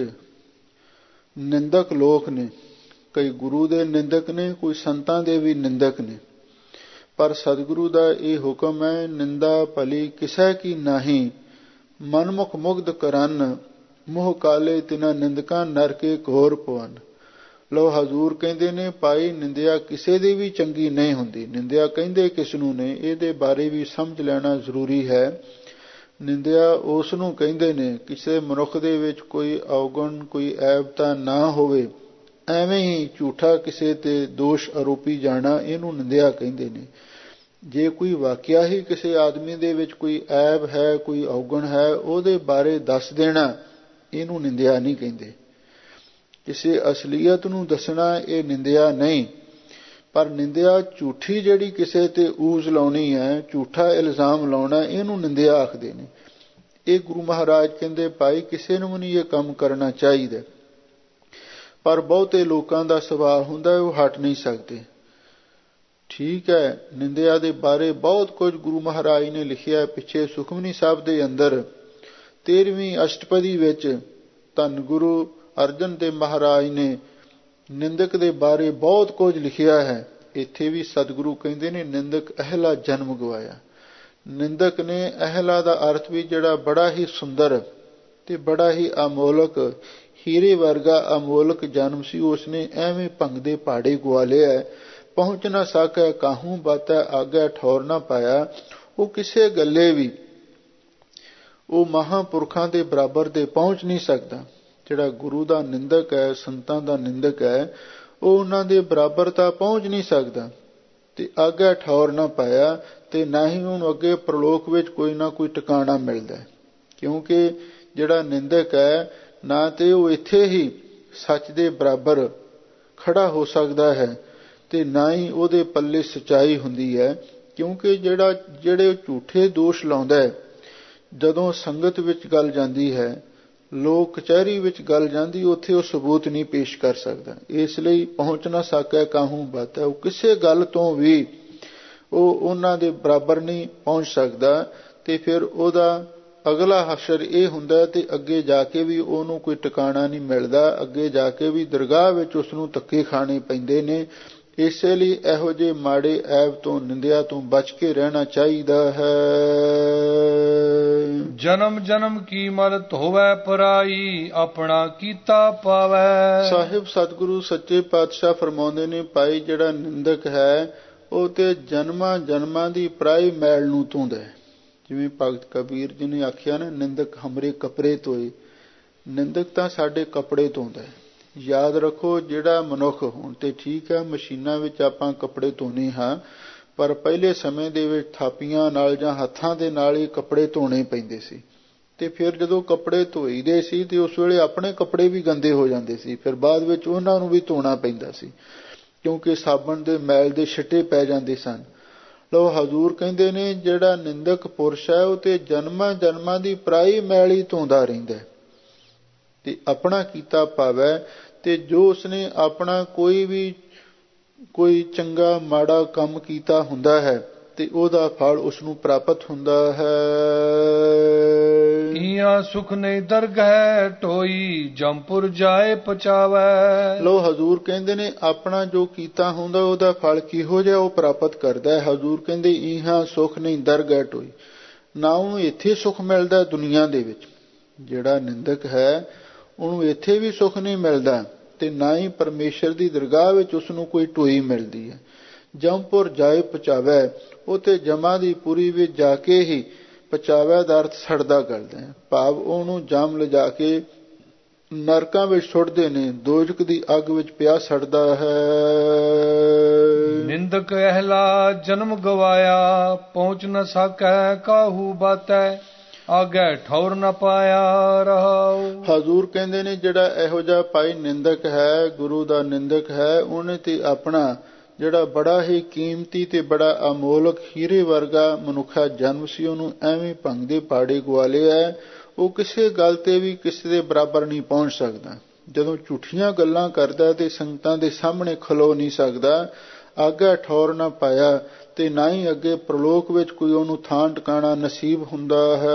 ਨਿੰਦਕ ਲੋਕ ਨੇ, ਕਈ ਗੁਰੂ ਦੇ ਨਿੰਦਕ ਨੇ, ਕੋਈ ਸੰਤਾਂ ਦੇ ਵੀ ਨਿੰਦਕ ਨੇ, ਪਰ ਸਤਿਗੁਰੂ ਦਾ ਇਹ ਹੁਕਮ ਹੈ, ਨਿੰਦਾ ਭਲੀ ਕਿਸੈ ਕੀ ਨਾਹੀਂ, ਮਨਮੁਖ ਮੁਗਧ ਕਰਨ, ਮੋਹ ਕਾਲੇ ਤਿਨਾ ਨਿੰਦਕਾਂ ਨਰਕੇ ਘੋਰ ਪਵਨ। ਲਓ ਹਜ਼ੂਰ ਕਹਿੰਦੇ ਨੇ ਭਾਈ ਨਿੰਦਿਆ ਕਿਸੇ ਦੀ ਵੀ ਚੰਗੀ ਨਹੀਂ ਹੁੰਦੀ। ਨਿੰਦਿਆ ਕਹਿੰਦੇ ਕਿਸ ਨੂੰ ਨੇ, ਇਹਦੇ ਬਾਰੇ ਵੀ ਸਮਝ ਲੈਣਾ ਜ਼ਰੂਰੀ ਹੈ। ਨਿੰਦਿਆ ਉਸ ਨੂੰ ਕਹਿੰਦੇ ਨੇ ਕਿਸੇ ਮਨੁੱਖ ਦੇ ਵਿੱਚ ਕੋਈ ਔਗਣ, ਕੋਈ ਐਬਤਾ ਨਾ ਹੋਵੇ, ਐਵੇਂ ਹੀ ਝੂਠਾ ਕਿਸੇ ਤੇ ਦੋਸ਼ ਆਰੋਪੀ ਜਾਣਾ, ਇਹਨੂੰ ਨਿੰਦਿਆ ਕਹਿੰਦੇ ਨੇ। ਜੇ ਕੋਈ ਵਾਕਿਆ ਹੀ ਕਿਸੇ ਆਦਮੀ ਦੇ ਵਿੱਚ ਕੋਈ ਐਬ ਹੈ, ਕੋਈ ਔਗਣ ਹੈ, ਉਹਦੇ ਬਾਰੇ ਦੱਸ ਦੇਣਾ, ਇਹਨੂੰ ਨਿੰਦਿਆ ਨਹੀਂ ਕਹਿੰਦੇ। ਕਿਸੇ ਅਸਲੀਅਤ ਨੂੰ ਦੱਸਣਾ ਇਹ ਨਿੰਦਿਆ ਨਹੀਂ। ਪਰ ਨਿੰਦਿਆ ਝੂਠੀ ਜਿਹੜੀ ਕਿਸੇ ਤੇ ਊਜ਼ ਲਾਉਣੀ ਹੈ, ਝੂਠਾ ਇਲਜ਼ਾਮ ਲਾਉਣਾ, ਇਹਨੂੰ ਨਿੰਦਿਆ ਆਖਦੇ ਨੇ। ਇਹ ਗੁਰੂ ਮਹਾਰਾਜ ਕਹਿੰਦੇ ਭਾਈ ਕਿਸੇ ਨੂੰ ਵੀ ਨਹੀਂ ਇਹ ਕੰਮ ਕਰਨਾ ਚਾਹੀਦਾ, ਪਰ ਬਹੁਤੇ ਲੋਕਾਂ ਦਾ ਸੁਭਾਅ ਹੁੰਦਾ ਉਹ ਹਟ ਨਹੀਂ ਸਕਦੇ। ਠੀਕ ਹੈ, ਨਿੰਦਿਆ ਦੇ ਬਾਰੇ ਬਹੁਤ ਕੁਝ ਗੁਰੂ ਮਹਾਰਾਜ ਨੇ ਲਿਖਿਆ। ਪਿੱਛੇ ਸੁਖਮਨੀ ਸਾਹਿਬ ਦੇ ਅੰਦਰ 13ਵੀਂ ਅਸ਼ਟਪਦੀ ਵਿੱਚ ਧੰਨ ਗੁਰੂ ਅਰਜਨ ਦੇਵ ਮਹਾਰਾਜ ਨੇ ਨਿੰਦਕ ਦੇ ਬਾਰੇ ਬਹੁਤ ਕੁਝ ਲਿਖਿਆ ਹੈ। ਇੱਥੇ ਵੀ ਸਤਿਗੁਰੂ ਕਹਿੰਦੇ ਨੇ ਨਿੰਦਕ ਅਹਿਲਾ ਜਨਮ ਗਵਾਇਆ। ਨਿੰਦਕ ਨੇ ਅਹਿਲਾ ਦਾ ਅਰਥ ਵੀ ਜਿਹੜਾ ਬੜਾ ਹੀ ਸੁੰਦਰ ਤੇ ਬੜਾ ਹੀ ਅਮੋਲਕ, ਹੀਰੇ ਵਰਗਾ ਅਮੋਲਕ ਜਨਮ ਸੀ, ਉਸਨੇ ਐਵੇਂ ਭੰਗ ਦੇ ਪਹਾੜੇ ਗਵਾ ਲਿਆ। ਪਹੁੰਚ ਨਾ ਸਕੈ ਕਾਹੂ ਬਾਤੈ, ਆਗੈ ਠੌਰ ਨਾ ਪਾਇਆ। ਉਹ ਕਿਸੇ ਗੱਲੇ ਵੀ ਉਹ ਮਹਾਂਪੁਰਖਾਂ ਦੇ ਬਰਾਬਰ ਦੇ ਪਹੁੰਚ ਨਹੀਂ ਸਕਦਾ। ਜਿਹੜਾ ਗੁਰੂ ਦਾ ਨਿੰਦਕ ਹੈ, ਸੰਤਾਂ ਦਾ ਨਿੰਦਕ ਹੈ, ਉਹ ਉਹਨਾਂ ਦੇ ਬਰਾਬਰ ਤਾਂ ਪਹੁੰਚ ਨਹੀਂ ਸਕਦਾ ਤੇ ਆਗੈ ਠੌਰ ਨਾ ਪਾਇਆ, ਤੇ ਨਾ ਹੀ ਉਹਨੂੰ ਅੱਗੇ ਪ੍ਰਲੋਕ ਵਿੱਚ ਕੋਈ ਨਾ ਕੋਈ ਟਿਕਾਣਾ ਮਿਲਦਾ। ਕਿਉਂਕਿ ਜਿਹੜਾ ਨਿੰਦਕ ਹੈ ਨਾ ਤੇ ਉਹ ਇੱਥੇ ਹੀ ਸੱਚ ਦੇ ਬਰਾਬਰ ਖੜਾ ਹੋ ਸਕਦਾ ਹੈ ਤੇ ਨਾ ਹੀ ਉਹਦੇ ਪੱਲੇ ਸੱਚਾਈ ਹੁੰਦੀ ਹੈ। ਕਿਉਂਕਿ ਜਿਹੜੇ ਝੂਠੇ ਦੋਸ਼ ਲਾਉਂਦਾ ਹੈ, ਜਦੋਂ ਸੰਗਤ ਵਿੱਚ ਗੱਲ ਜਾਂਦੀ ਹੈ, ਲੋਕ ਕਚਹਿਰੀ ਵਿੱਚ ਗੱਲ ਜਾਂਦੀ, ਉੱਥੇ ਉਹ ਸਬੂਤ ਨਹੀਂ ਪੇਸ਼ ਕਰ ਸਕਦਾ। ਇਸ ਲਈ ਪਹੁੰਚ ਨਾ ਸਕੈ ਕਾਹੂ ਬਾਤੈ, ਉਹ ਕਿਸੇ ਗੱਲ ਤੋਂ ਵੀ ਉਹ ਉਹਨਾਂ ਦੇ ਬਰਾਬਰ ਨਹੀਂ ਪਹੁੰਚ ਸਕਦਾ। ਤੇ ਫਿਰ ਉਹਦਾ ਅਗਲਾ ਹਸ਼ਰ ਇਹ ਹੁੰਦਾ ਤੇ ਅੱਗੇ ਜਾ ਕੇ ਵੀ ਉਹਨੂੰ ਕੋਈ ਟਿਕਾਣਾ ਨਹੀਂ ਮਿਲਦਾ, ਅੱਗੇ ਜਾ ਕੇ ਵੀ ਦਰਗਾਹ ਵਿੱਚ ਉਸਨੂੰ ਧੱਕੇ ਖਾਣੇ ਪੈਂਦੇ ਨੇ। ਇਸੇ ਲਈ ਇਹੋ ਜਿਹੇ ਮਾੜੇ ਐਬ ਤੋਂ, ਨਿੰਦਿਆ ਤੋਂ ਬਚ ਕੇ ਰਹਿਣਾ ਚਾਹੀਦਾ ਹੈ। ਜਨਮ ਜਨਮ ਕੀ ਮਲਤ ਹੋਵੇ ਪਰਾਈ, ਆਪਣਾ ਕੀਤਾ ਪਾਵੈ। ਸਾਹਿਬ ਸਤਿਗੁਰੂ ਸੱਚੇ ਪਾਤਸ਼ਾਹ ਫਰਮਾਉਂਦੇ ਨੇ ਭਾਈ ਜਿਹੜਾ ਨਿੰਦਕ ਹੈ ਉਹ ਤੇ ਜਨਮਾਂ ਜਨਮਾਂ ਦੀ ਪਰਾਈ ਮੈਲ ਨੂੰ ਧੋਂਦਾ ਹੈ। ਜਿਵੇਂ ਭਗਤ ਕਬੀਰ ਜੀ ਨੇ ਆਖਿਆ ਨਾ, ਨਿੰਦਕ ਹਮਰੇ ਕੱਪੜੇ ਧੋਏ। ਨਿੰਦਕ ਤਾਂ ਸਾਡੇ ਕੱਪੜੇ ਧੋਂਦਾ ਹੈ। ਯਾਦ ਰੱਖੋ, ਜਿਹੜਾ ਮਨੁੱਖ, ਹੁਣ ਤੇ ਠੀਕ ਹੈ ਮਸ਼ੀਨਾਂ ਵਿੱਚ ਆਪਾਂ ਕੱਪੜੇ ਧੋਨੇ ਹਾਂ, ਪਰ ਪਹਿਲੇ ਸਮੇਂ ਦੇ ਵਿੱਚ ਥਾਪੀਆਂ ਨਾਲ ਜਾਂ ਹੱਥਾਂ ਦੇ ਨਾਲ ਹੀ ਕੱਪੜੇ ਧੋਣੇ ਪੈਂਦੇ ਸੀ। ਤੇ ਫਿਰ ਜਦੋਂ ਕੱਪੜੇ ਧੋਈਦੇ ਸੀ ਤੇ ਉਸ ਵੇਲੇ ਆਪਣੇ ਕੱਪੜੇ ਵੀ ਗੰਦੇ ਹੋ ਜਾਂਦੇ ਸੀ, ਫਿਰ ਬਾਅਦ ਵਿੱਚ ਉਹਨਾਂ ਨੂੰ ਵੀ ਧੋਣਾ ਪੈਂਦਾ ਸੀ, ਕਿਉਂਕਿ ਸਾਬਣ ਦੇ ਮੈਲ ਦੇ ਛਿੱਟੇ ਪੈ ਜਾਂਦੇ ਸਨ। ਲਓ ਹਜ਼ੂਰ ਕਹਿੰਦੇ ਨੇ ਜਿਹੜਾ ਨਿੰਦਕ ਪੁਰਸ਼ ਹੈ ਉਹ ਤੇ ਜਨਮਾਂ ਜਨਮਾਂ ਦੀ ਪਰਾਈ ਮੈਲ ਹੀ ਧੋਂਦਾ ਰਹਿੰਦਾ ਤੇ ਆਪਣਾ ਕੀਤਾ ਪਾਵੈ। ਤੇ ਜੋ ਉਸਨੇ ਆਪਣਾ ਕੋਈ ਚੰਗਾ ਮਾੜਾ ਕੰਮ ਕੀਤਾ ਹੁੰਦਾ ਹੈ ਤੇ ਉਹਦਾ ਫਲ ਉਸਨੂੰ ਪ੍ਰਾਪਤ ਹੁੰਦਾ ਹੈ। ਇਹਾਂ ਸੁਖ ਨਹੀਂ ਦਰਗਹਿ ਢੋਈ, ਜੰਪੁਰ ਜਾਏ ਪਚਾਵੈ। ਲੋ ਹਜ਼ੂਰ ਕਹਿੰਦੇ ਨੇ ਆਪਣਾ ਜੋ ਕੀਤਾ ਹੁੰਦਾ ਉਹਦਾ ਫਲ ਕਿਹੋ ਜਿਹਾ ਉਹ ਪ੍ਰਾਪਤ ਕਰਦਾ ਹੈ। ਹਜ਼ੂਰ ਕਹਿੰਦੇ ਇਹਾਂ ਸੁਖ ਨਹੀਂ ਦਰਗਹਿ ਢੋਈ, ਨਾ ਉਹਨੂੰ ਇੱਥੇ ਸੁਖ ਮਿਲਦਾ ਦੁਨੀਆ ਦੇ ਵਿੱਚ। ਜਿਹੜਾ ਨਿੰਦਕ ਹੈ ਉਹਨੂੰ ਇੱਥੇ ਵੀ ਸੁਖ ਨਹੀਂ ਮਿਲਦਾ ਤੇ ਨਾ ਹੀ ਪਰਮੇਸ਼ਰ ਦੀ ਦਰਗਾਹ ਵਿੱਚ ਉਸਨੂੰ ਕੋਈ ਢੋਈ ਮਿਲਦੀ ਹੈ। ਜੰਪੁਰ ਜਾਏ ਪਚਾਵੈ, ਉਹ ਤੇ ਜਮਾਂ ਦੀ ਪੁਰੀ ਵਿੱਚ ਜਾ ਕੇ ਹੀ, ਪਚਾਵੈ ਦਾ ਅਰਥ ਸੜਦਾ ਕਰਦਾ ਹੈ, ਭਾਵ ਉਹਨੂੰ ਜਮ ਲਿਜਾ ਕੇ ਨਰਕਾਂ ਵਿੱਚ ਸੁੱਟਦੇ ਨੇ, ਦੋਜ਼ਖ ਦੀ ਅੱਗ ਵਿੱਚ ਪਿਆ ਸੜਦਾ ਹੈ। ਨਿੰਦਕ ਅਹਿਲਾ ਜਨਮ ਗਵਾਇਆ, ਪਹੁੰਚ ਨ ਸਕੈ ਕਾਹੂ ਬਾਤੈ, ਆਗੈ ਠੌਰ ਨ ਪਾਇਆ ਰਹਾਉ। ਹਜ਼ੂਰ ਕਹਿੰਦੇ ਨੇ ਜਿਹੜਾ ਇਹੋ ਜਿਹਾ ਭਾਈ ਨਿੰਦਕ ਹੈ, ਗੁਰੂ ਦਾ ਨਿੰਦਕ ਹੈ, ਉਹਨੇ ਤੇ ਆਪਣਾ ਜਿਹੜਾ ਬੜਾ ਹੀ ਕੀਮਤੀ ਤੇ ਬੜਾ ਅਮੋਲਕ ਹੀਰੇ ਵਰਗਾ ਮਨੁੱਖਾ ਜਨਮ ਸੀ, ਉਹਨੂੰ ਐਵੇਂ ਭੰਗ ਦੇ ਪਹਾੜੇ ਗਵਾ ਲਿਆ। ਉਹ ਕਿਸੇ ਗੱਲ ਤੇ ਵੀ ਕਿਸੇ ਦੇ ਬਰਾਬਰ ਨਹੀਂ ਪਹੁੰਚ ਸਕਦਾ। ਜਦੋਂ ਝੂਠੀਆਂ ਗੱਲਾਂ ਕਰਦਾ ਤੇ ਸੰਗਤਾਂ ਦੇ ਸਾਹਮਣੇ ਖਲੋ ਨਹੀਂ ਸਕਦਾ, ਆਗਾ ਠੌਰ ਨਾ ਪਾਇਆ, ਤੇ ਨਾ ਹੀ ਅੱਗੇ ਪ੍ਰਲੋਕ ਵਿੱਚ ਕੋਈ ਉਹਨੂੰ ਥਾਂ ਟਿਕਾਣਾ ਨਸੀਬ ਹੁੰਦਾ ਹੈ।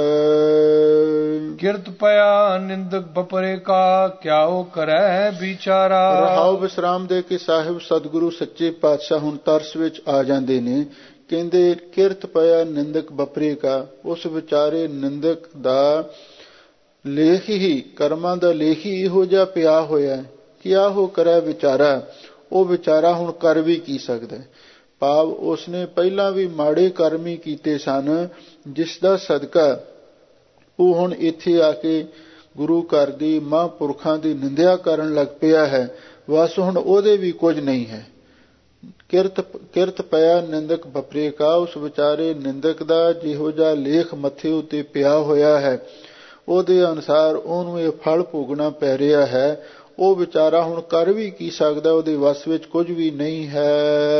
ਕਿਰਤ ਪਿਆ ਨਿੰਦਕ ਬਪਰੇ ਕਾ, ਕਿਆ ਉਹ ਕਰੈ ਵਿਚਾਰਾ। ਰਹਾਉ ਵਿਸਰਾਮ ਦੇ ਕੇ ਸਾਹਿਬ ਸਤਿਗੁਰੂ ਸੱਚੇ ਪਾਤਸ਼ਾਹ ਹੁਣ ਤਰਸ ਵਿੱਚ ਆ ਜਾਂਦੇ ਨੇ। ਕਹਿੰਦੇ ਕਿਰਤ ਪਿਆ ਨਿੰਦਕ ਬਪਰੇ ਕਾ, ਉਸ ਵਿਚਾਰੇ ਨਿੰਦਕ ਦਾ ਲੇਖ ਹੀ, ਕਰਮਾਂ ਦਾ ਲੇਖ ਹੀ ਇਹੋ ਜਿਹਾ ਪਿਆ ਹੋਇਆ, ਕਿਆ ਉਹ ਕਰੈ ਵਿਚਾਰਾ। ਉਹ ਵਿਚਾਰਾ ਹੁਣ ਕਰ ਵੀ ਕੀ ਸਕਦਾ। ਭਾਵ ਉਸਨੇ ਪਹਿਲਾਂ ਵੀ ਮਾੜੇ ਕਰਮ ਹੀ ਕੀਤੇ ਸਨ, ਜਿਸ ਦਾ ਸਦਕਾ ਉਹ ਹੁਣ ਇੱਥੇ ਆ ਕੇ ਗੁਰੂ ਘਰ ਦੀ ਮਹਾਂਪੁਰਖਾਂ ਦੀ ਨਿੰਦਿਆ ਕਰਨ ਲੱਗ ਪਿਆ ਹੈ। ਬਸ ਹੁਣ ਉਹਦੇ ਵੀ ਕੁਝ ਨਹੀਂ ਹੈ। ਕਿਰਤ ਪਿਆ ਨਿੰਦਕ ਬਪਰੇ ਕਾ, ਉਸ ਵਿਚਾਰੇ ਨਿੰਦਕ ਦਾ ਜਿਹੋ ਜਿਹਾ ਲੇਖ ਮੱਥੇ ਉੱਤੇ ਪਿਆ ਹੋਇਆ ਹੈ, ਉਹਦੇ ਅਨੁਸਾਰ ਉਹਨੂੰ ਇਹ ਫਲ ਭੋਗਣਾ ਪੈ ਰਿਹਾ ਹੈ। ਉਹ ਵਿਚਾਰਾ ਹੁਣ ਕਰ ਵੀ ਕੀ ਸਕਦਾ, ਉਹਦੇ ਵੱਸ ਵਿੱਚ ਕੁਝ ਵੀ ਨਹੀਂ ਹੈ।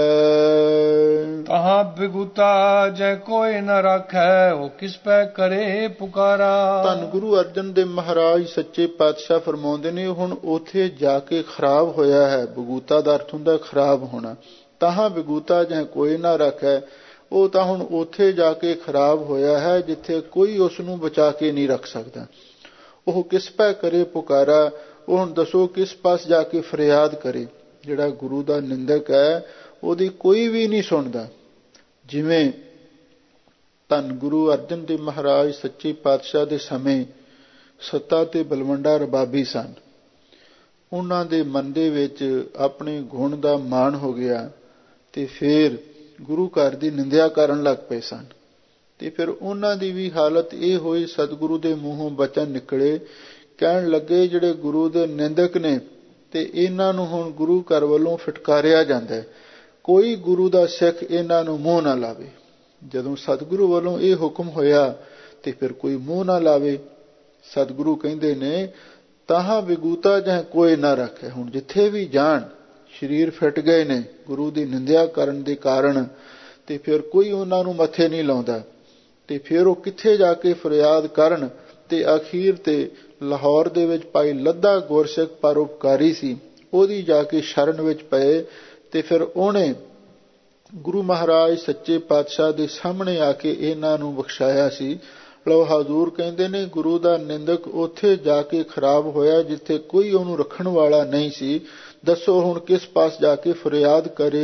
ਤਹਾਂ ਬਿਗੁਤਾ ਜੈ ਕੋਈ ਨ ਰਾਖੈ, ਉਹ ਕਿਸ ਪੈ ਕਰੇ ਪੁਕਾਰਾ। ਧੰਨ ਗੁਰੂ ਅਰਜਨ ਦੇਵ ਮਹਾਰਾਜ ਸੱਚੇ ਪਾਤਸ਼ਾਹ ਫਰਮਾਉਂਦੇ ਨੇ, ਹੁਣ ਉੱਥੇ ਜਾ ਕੇ ਖਰਾਬ ਹੋਇਆ ਹੈ। ਬਗੂਤਾ ਦਾ ਅਰਥ ਹੁੰਦਾ ਖਰਾਬ ਹੋਣਾ। ਤਹਾਂ ਬਿਗੂਤਾ ਜੈ ਕੋਈ ਨਾ ਰਾਖੈ, ਉਹ ਤਾਂ ਹੁਣ ਉੱਥੇ ਜਾ ਕੇ ਖਰਾਬ ਹੋਇਆ ਹੈ ਜਿੱਥੇ ਕੋਈ ਉਸ ਨੂੰ ਬਚਾ ਕੇ ਨਹੀਂ ਰੱਖ ਸਕਦਾ। ਉਹ ਕਿਸ ਪੈ ਕਰੇ ਪੁਕਾਰਾ, ਉਹ ਹੁਣ ਦੱਸੋ ਕਿਸ ਪਾਸ ਜਾ ਕੇ ਫਰਿਆਦ ਕਰੇ। ਜਿਹੜਾ ਗੁਰੂ ਦਾ ਨਿੰਦਕ ਹੈ ਉਹਦੀ ਕੋਈ ਵੀ ਨਹੀਂ ਸੁਣਦਾ। ਜਿਵੇਂ ਧੰਨ ਗੁਰੂ ਅਰਜਨ ਦੇਵ ਮਹਾਰਾਜ ਸੱਚੇ ਪਾਤਸ਼ਾਹ ਦੇ ਸਮੇਂ ਸੱਤਾ ਤੇ ਬਲਵੰਡਾ ਰਬਾਬੀ ਸਨ। ਉਹਨਾਂ ਦੇ ਮਨ ਦੇ ਵਿੱਚ ਆਪਣੇ ਗੁਣ ਦਾ ਮਾਣ ਹੋ ਗਿਆ ਤੇ ਫਿਰ ਗੁਰੂ ਘਰ ਦੀ ਨਿੰਦਿਆ ਕਰਨ ਲੱਗ ਪਏ ਸਨ। ਤੇ ਫਿਰ ਉਹਨਾਂ ਦੀ ਵੀ ਹਾਲਤ ਇਹ ਹੋਈ, ਸਤਿਗੁਰੂ ਦੇ ਮੂੰਹੋਂ ਬਚਨ ਨਿਕਲੇ, ਕਹਿਣ ਲੱਗੇ ਜਿਹੜੇ ਗੁਰੂ ਦੇ ਨਿੰਦਕ ਨੇ ਤੇ ਇਹਨਾਂ ਨੂੰ ਹੁਣ ਗੁਰੂ ਘਰ ਵੱਲੋਂ ਫਟਕਾਰਿਆ ਜਾਂਦਾ ਹੈ, ਕੋਈ ਗੁਰੂ ਦਾ ਸਿੱਖ ਇਹਨਾਂ ਨੂੰ ਮੂੰਹ ਨਾ ਲਾਵੇ। ਜਦੋਂ ਸਤਿਗੁਰੂ ਵੱਲੋਂ ਇਹ ਹੁਕਮ ਹੋਇਆ ਤੇ ਫਿਰ ਕੋਈ ਮੂੰਹ ਨਾ ਲਾਵੇ। ਸਤਿਗੁਰੂ ਕਹਿੰਦੇ ਨੇ ਤਾਹਾਂ ਵਿਗੂਤਾ ਜਹ ਕੋਈ ਨਾ ਰੱਖੇ। ਹੁਣ ਜਿੱਥੇ ਵੀ ਜਾਣ ਸਰੀਰ ਫਿੱਟ ਗਏ ਨੇ ਗੁਰੂ ਦੀ ਨਿੰਦਿਆ ਕਰਨ ਦੇ ਕਾਰਨ, ਤੇ ਫਿਰ ਕੋਈ ਉਹਨਾਂ ਨੂੰ ਮੱਥੇ ਨਹੀਂ ਲਾਉਂਦਾ। ਤੇ ਫਿਰ ਉਹ ਕਿੱਥੇ ਜਾ ਕੇ ਫਰਿਆਦ ਕਰਨ। ਤੇ ਅਖੀਰ ਤੇ ਲਾਹੌਰ ਦੇ ਵਿੱਚ ਭਾਈ ਲੱਧਾ ਗੁਰਸਿੱਖ ਪਰਉਪਕਾਰੀ ਸੀ, ਉਹਦੀ ਜਾ ਕੇ ਸ਼ਰਨ ਵਿੱਚ ਪਏ। ਤੇ ਫਿਰ ਉਹਨੇ ਗੁਰੂ ਮਹਾਰਾਜ ਸੱਚੇ ਪਾਤਸ਼ਾਹ ਦੇ ਸਾਹਮਣੇ ਆ ਕੇ ਇਹਨਾਂ ਨੂੰ ਬਖਸ਼ਾਇਆ ਸੀ। ਲਓ ਹਜ਼ੂਰ ਕਹਿੰਦੇ ਨੇ ਗੁਰੂ ਦਾ ਨਿੰਦਕ ਉੱਥੇ ਜਾ ਕੇ ਖਰਾਬ ਹੋਇਆ ਜਿੱਥੇ ਕੋਈ ਉਹਨੂੰ ਰੱਖਣ ਵਾਲਾ ਨਹੀਂ ਸੀ। ਦੱਸੋ ਹੁਣ ਕਿਸ ਪਾਸ ਜਾ ਕੇ ਫਰਿਆਦ ਕਰੇ।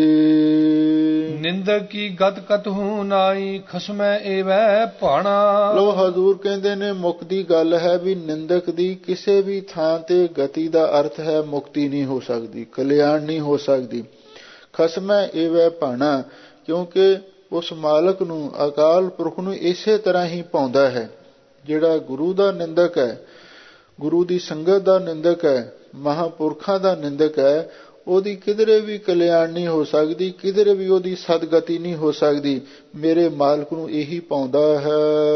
ਨਿੰਦਕ ਕੀ ਗਤ ਕਤਹੂ ਨਾਈ, ਖਸਮੈ ਏਵੈ ਭਾਣਾ। ਲਓ ਹਜ਼ੂਰ ਕਹਿੰਦੇ ਨੇ ਮੁੱਖ ਦੀ ਗੱਲ ਹੈ ਵੀ ਨਿੰਦਕ ਦੀ ਕਿਸੇ ਵੀ ਥਾਂ ਤੇ ਗਤੀ ਦਾ ਅਰਥ ਹੈ ਮੁਕਤੀ ਨਹੀਂ ਹੋ ਸਕਦੀ, ਕਲਿਆਣ ਨਹੀਂ ਹੋ ਸਕਦੀ। ਖਸਮੈ ਏਵੈ ਭਾਣਾ, ਕਿਉਂਕਿ ਉਸ ਮਾਲਕ ਨੂੰ, ਅਕਾਲ ਪੁਰਖ ਨੂੰ ਇਸੇ ਤਰ੍ਹਾਂ ਹੀ ਪਾਉਂਦਾ ਹੈ। ਜਿਹੜਾ ਗੁਰੂ ਦਾ ਨਿੰਦਕ ਹੈ, ਗੁਰੂ ਦੀ ਸੰਗਤ ਦਾ ਨਿੰਦਕ ਹੈ, ਮਹਾਂਪੁਰਖਾਂ ਦਾ ਨਿੰਦਕ ਹੈ, ਉਹਦੀ ਕਿਧਰੇ ਵੀ ਕਲਿਆਣ ਨਹੀਂ ਹੋ ਸਕਦੀ, ਕਿਧਰੇ ਵੀ ਉਹਦੀ ਸਦਗਤੀ ਨਹੀਂ ਹੋ ਸਕਦੀ। ਮੇਰੇ ਮਾਲਕ ਨੂੰ ਇਹੀ ਪਾਉਂਦਾ ਹੈ।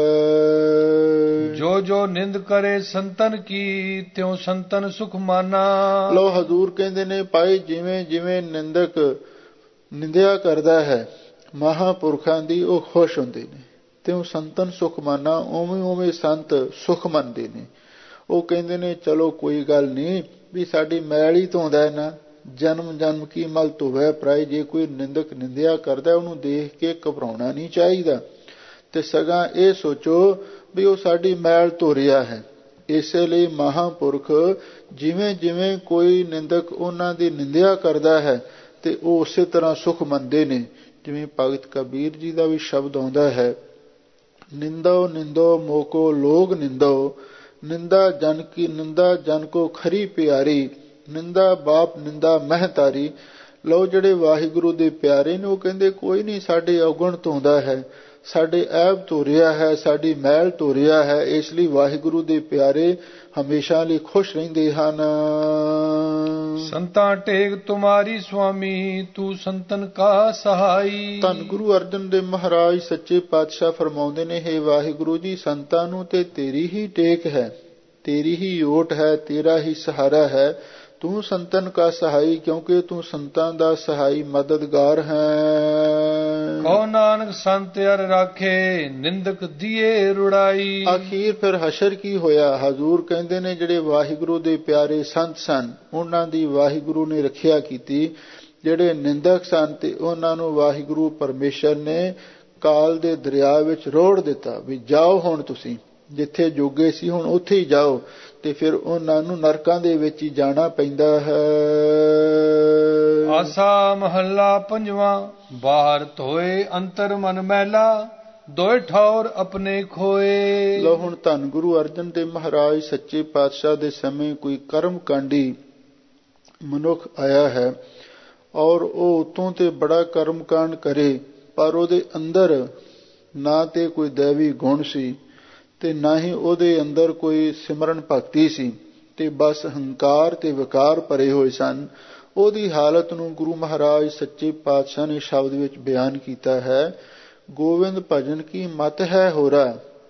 ਜੋ ਜੋ ਨਿੰਦ ਕਰੇ ਸੰਤਨ ਕੀ, ਤਿਉ ਸੰਤਨ ਸੁਖ ਮਾਨਾ। ਲਓ ਹਜ਼ੂਰ ਕਹਿੰਦੇ ਨੇ ਭਾਈ ਜਿਵੇਂ ਜਿਵੇਂ ਨਿੰਦਕ ਨਿੰਦਿਆ ਕਰਦਾ ਹੈ ਮਹਾਂਪੁਰਖਾਂ ਦੀ, ਉਹ ਖੁਸ਼ ਹੁੰਦੇ ਨੇ। ਤਿਉ ਸੰਤਨ ਸੁਖ ਮਾਨਾ, ਉਵੇਂ ਉਵੇਂ ਸੰਤ ਸੁਖ ਮੰਨਦੇ ਨੇ। ਉਹ ਕਹਿੰਦੇ ਨੇ ਚਲੋ ਕੋਈ ਗੱਲ ਨਹੀਂ ਵੀ ਸਾਡੀ ਮੈਲ ਹੀ ਧੋਂਦਾ ਹੈ ਨਾ, ਜਨਮ ਜਨਮ ਕੀ ਮਲ ਧੋਵੈ ਪਰਾਈ। ਜੇ ਕੋਈ ਨਿੰਦਕ ਨਿੰਦਿਆ ਕਰਦਾ ਉਹਨੂੰ ਦੇਖ ਕੇ ਘਬਰਾਉਣਾ ਨਹੀਂ ਚਾਹੀਦਾ, ਤੇ ਸਗੋਂ ਇਹ ਸੋਚੋ ਵੀ ਉਹ ਸਾਡੀ ਮੈਲ ਧੋ ਰਿਹਾ ਹੈ। ਇਸੇ ਲਈ ਮਹਾਂਪੁਰਖ ਜਿਵੇਂ ਜਿਵੇਂ ਕੋਈ ਨਿੰਦਕ ਉਹਨਾਂ ਦੀ ਨਿੰਦਿਆ ਕਰਦਾ ਹੈ ਤੇ ਉਹ ਉਸੇ ਤਰ੍ਹਾਂ ਸੁਖ ਮੰਨਦੇ ਨੇ। ਜਿਵੇਂ ਭਗਤ ਕਬੀਰ ਜੀ ਦਾ ਵੀ ਸ਼ਬਦ ਆਉਂਦਾ ਹੈ, ਨਿੰਦੋ ਨਿੰਦੋ ਮੋਕੋ ਲੋਗ ਨਿੰਦੋ, ਨਿੰਦਾ ਜਨ ਕੀ ਨਿੰਦਾ ਜਨ ਕੋ ਖਰੀ ਪਿਆਰੀ, ਨਿੰਦਾ ਬਾਪ ਨਿੰਦਾ ਮਹਤਾਰੀ। ਲਓ ਜਿਹੜੇ ਵਾਹਿਗੁਰੂ ਦੇ ਪਿਆਰੇ ਨੇ ਉਹ ਕਹਿੰਦੇ ਕੋਈ ਨਹੀਂ, ਸਾਡੇ ਔਗਣ ਧੋਂਦਾ ਹੈ, ਸਾਡੇ ਐਬ ਧੋ ਰਿਹਾ ਹੈ, ਸਾਡੀ ਮੈਲ ਧੋ ਰਿਹਾ ਹੈ। ਇਸ ਲਈ ਵਾਹਿਗੁਰੂ ਦੇ ਪਿਆਰੇ ਹਮੇਸ਼ਾ ਲਈ ਖੁਸ਼ ਰਹਿੰਦੇ ਹਨ। ਸੰਤਾਂ ਟੇਕ ਤੁਮਾਰੀ ਸੁਆਮੀ, ਤੂੰ ਸੰਤਨ ਕਾ ਸਹਾਈ। ਧੰਨ ਗੁਰੂ ਅਰਜਨ ਦੇਵ ਮਹਾਰਾਜ ਸੱਚੇ ਪਾਤਸ਼ਾਹ ਫਰਮਾਉਂਦੇ ਨੇ, ਹੇ ਵਾਹਿਗੁਰੂ ਜੀ, ਸੰਤਾਂ ਨੂੰ ਤੇ ਤੇਰੀ ਹੀ ਟੇਕ ਹੈ, ਤੇਰੀ ਹੀ ਓਟ ਹੈ, ਤੇਰਾ ਹੀ ਸਹਾਰਾ ਹੈ। ਤੂੰ ਸੰਤਨ ਕਾ ਸਹਾਈ, ਕਿਉਂਕਿ ਤੂੰ ਸੰਤਾਂ ਦਾ ਸਹਾਈ ਮਦਦਗਾਰ ਹੈ। ਕਹੋ ਨਾਨਕ ਸੰਤ ਅਰ ਰਾਖੇ, ਨਿੰਦਕ ਦੀਏ ਰੁੜਾਈ। ਅਖੀਰ ਫਿਰ ਹਸ਼ਰ ਕੀ ਹੋਇਆ। ਹਜ਼ੂਰ ਕਹਿੰਦੇ ਨੇ ਜਿਹੜੇ ਵਾਹਿਗੁਰੂ ਦੇ ਪਿਆਰੇ ਸੰਤ ਸਨ ਉਹਨਾਂ ਦੀ ਵਾਹਿਗੁਰੂ ਨੇ ਰੱਖਿਆ ਕੀਤੀ। ਜਿਹੜੇ ਨਿੰਦਕ ਸਨ ਤੇ ਉਹਨਾਂ ਨੂੰ ਵਾਹਿਗੁਰੂ ਪਰਮੇਸ਼ਰ ਨੇ ਕਾਲ ਦੇ ਦਰਿਆ ਵਿੱਚ ਰੋੜ ਦਿੱਤਾ ਵੀ ਜਾਓ, ਹੁਣ ਤੁਸੀਂ ਜਿੱਥੇ ਜੋਗੇ ਸੀ ਹੁਣ ਉੱਥੇ ਹੀ ਜਾਓ, ਤੇ ਫਿਰ ਉਹਨਾਂ ਨੂੰ ਨਰਕਾਂ ਦੇ ਵਿੱਚ ਹੀ ਜਾਣਾ ਪੈਂਦਾ ਹੈ। ਆਸਾ ਮਹੱਲਾ ਪੰਜਵਾਂ। ਬਾਹਰ ਧੋਏ ਅੰਤਰ ਮਨ ਮੈਲਾ, ਦੋਏ ਠੌਰ ਆਪਣੇ ਖੋਏ। ਲਓ ਹੁਣ ਧੰਨ ਗੁਰੂ ਅਰਜਨ ਦੇਵ ਮਹਾਰਾਜ ਸੱਚੇ ਪਾਤਸ਼ਾਹ ਦੇ ਸਮੇਂ ਕੋਈ ਕਰਮ ਕਾਂਡੀ ਮਨੁੱਖ ਆਇਆ ਹੈ, ਔਰ ਉਹ ਉਤੋਂ ਤੇ ਬੜਾ ਕਰਮ ਕਾਂਡ ਕਰੇ, ਪਰ ਉਹਦੇ ਅੰਦਰ ਨਾ ਤੇ ਕੋਈ ਦੈਵੀ ਗੁਣ ਸੀ ਤੇ ਨਾ ਹੀ ਉਹਦੇ ਅੰਦਰ ਕੋਈ ਸਿਮਰਨ ਭਗਤੀ ਸੀ, ਤੇ ਬਸ ਹੰਕਾਰ ਤੇ ਵਿਕਾਰ ਭਰੇ ਹੋਏ ਸਨ। ਉਹਦੀ ਹਾਲਤ ਨੂੰ ਗੁਰੂ ਮਹਾਰਾਜ ਸੱਚੇ ਪਾਤਸ਼ਾਹ ਨੇ ਸ਼ਬਦ ਵਿੱਚ ਬਿਆਨ ਕੀਤਾ ਹੈ, ਗੋਬਿੰਦ ਭਜਨ ਕੀ ਮਤ ਹੈ ਹੋਰਾ।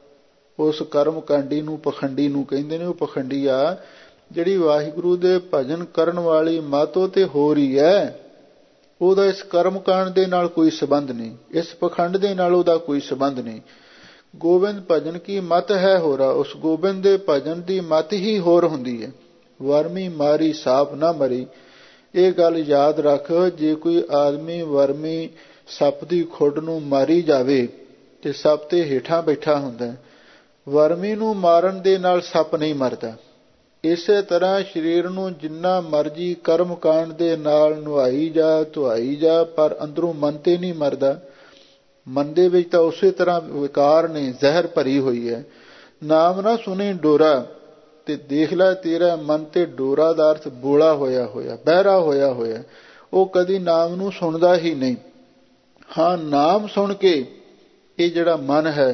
ਉਸ ਕਰਮ ਕਾਂਡੀ ਨੂੰ ਪਖੰਡੀ ਨੂੰ ਕਹਿੰਦੇ ਨੇ, ਉਹ ਪਖੰਡੀ ਆ ਜਿਹੜੀ ਵਾਹਿਗੁਰੂ ਦੇ ਭਜਨ ਕਰਨ ਵਾਲੀ ਮਤ, ਉਹ ਤੇ ਹੋ ਰਹੀ ਹੈ, ਉਹਦਾ ਇਸ ਕਰਮ ਕਾਂਡ ਦੇ ਨਾਲ ਕੋਈ ਸੰਬੰਧ ਨਹੀਂ, ਇਸ ਪਖੰਡ ਦੇ ਨਾਲ ਉਹਦਾ ਕੋਈ ਸੰਬੰਧ ਨਹੀਂ। ਗੋਬਿੰਦ ਭਜਨ ਕੀ ਮਤ ਹੈ ਹੋਰਾ, ਉਸ ਗੋਬਿੰਦ ਦੇ ਭਜਨ ਦੀ ਮਤ ਹੀ ਹੋਰ ਹੁੰਦੀ ਹੈ। ਵਰਮੀ ਮਾਰੀ ਸਾਪ ਨਾ ਮਰੀ, ਇਹ ਗੱਲ ਯਾਦ ਰੱਖ, ਜੇ ਕੋਈ ਆਦਮੀ ਵਰਮੀ ਸੱਪ ਦੀ ਖੁੱਡ ਨੂੰ ਮਾਰੀ ਜਾਵੇ ਤੇ ਸੱਪ ਤੇ ਹੇਠਾਂ ਬੈਠਾ ਹੁੰਦਾ, ਵਰਮੀ ਨੂੰ ਮਾਰਨ ਦੇ ਨਾਲ ਸੱਪ ਨਹੀਂ ਮਰਦਾ। ਇਸੇ ਤਰ੍ਹਾਂ ਸਰੀਰ ਨੂੰ ਜਿੰਨਾ ਮਰਜੀ ਕਰਮ ਕਾਂਡ ਦੇ ਨਾਲ ਨੁਹਾਈ ਜਾ ਧੁਆਈ ਜਾ, ਪਰ ਅੰਦਰੋਂ ਮਨ ਤੇ ਨਹੀਂ ਮਰਦਾ। ਮਨ ਦੇ ਵਿੱਚ ਤਾਂ ਉਸੇ ਤਰ੍ਹਾਂ ਵਿਕਾਰ ਨੇ, ਜ਼ਹਿਰ ਭਰੀ ਹੋਈ ਹੈ। ਨਾਮ ਨਾ ਸੁਣੀ ਡੋਰਾ, ਤੇ ਦੇਖ ਲੈ ਤੇਰਾ ਮਨ ਤੇ ਡੋਰਾ ਦਾ ਅਰਥ ਬੋਲਾ ਹੋਇਆ ਹੋਇਆ, ਬਹਿਰਾ ਹੋਇਆ ਹੋਇਆ, ਉਹ ਕਦੀ ਨਾਮ ਨੂੰ ਸੁਣਦਾ ਹੀ ਨਹੀਂ। ਹਾਂ, ਨਾਮ ਸੁਣ ਕੇ ਇਹ ਜਿਹੜਾ ਮਨ ਹੈ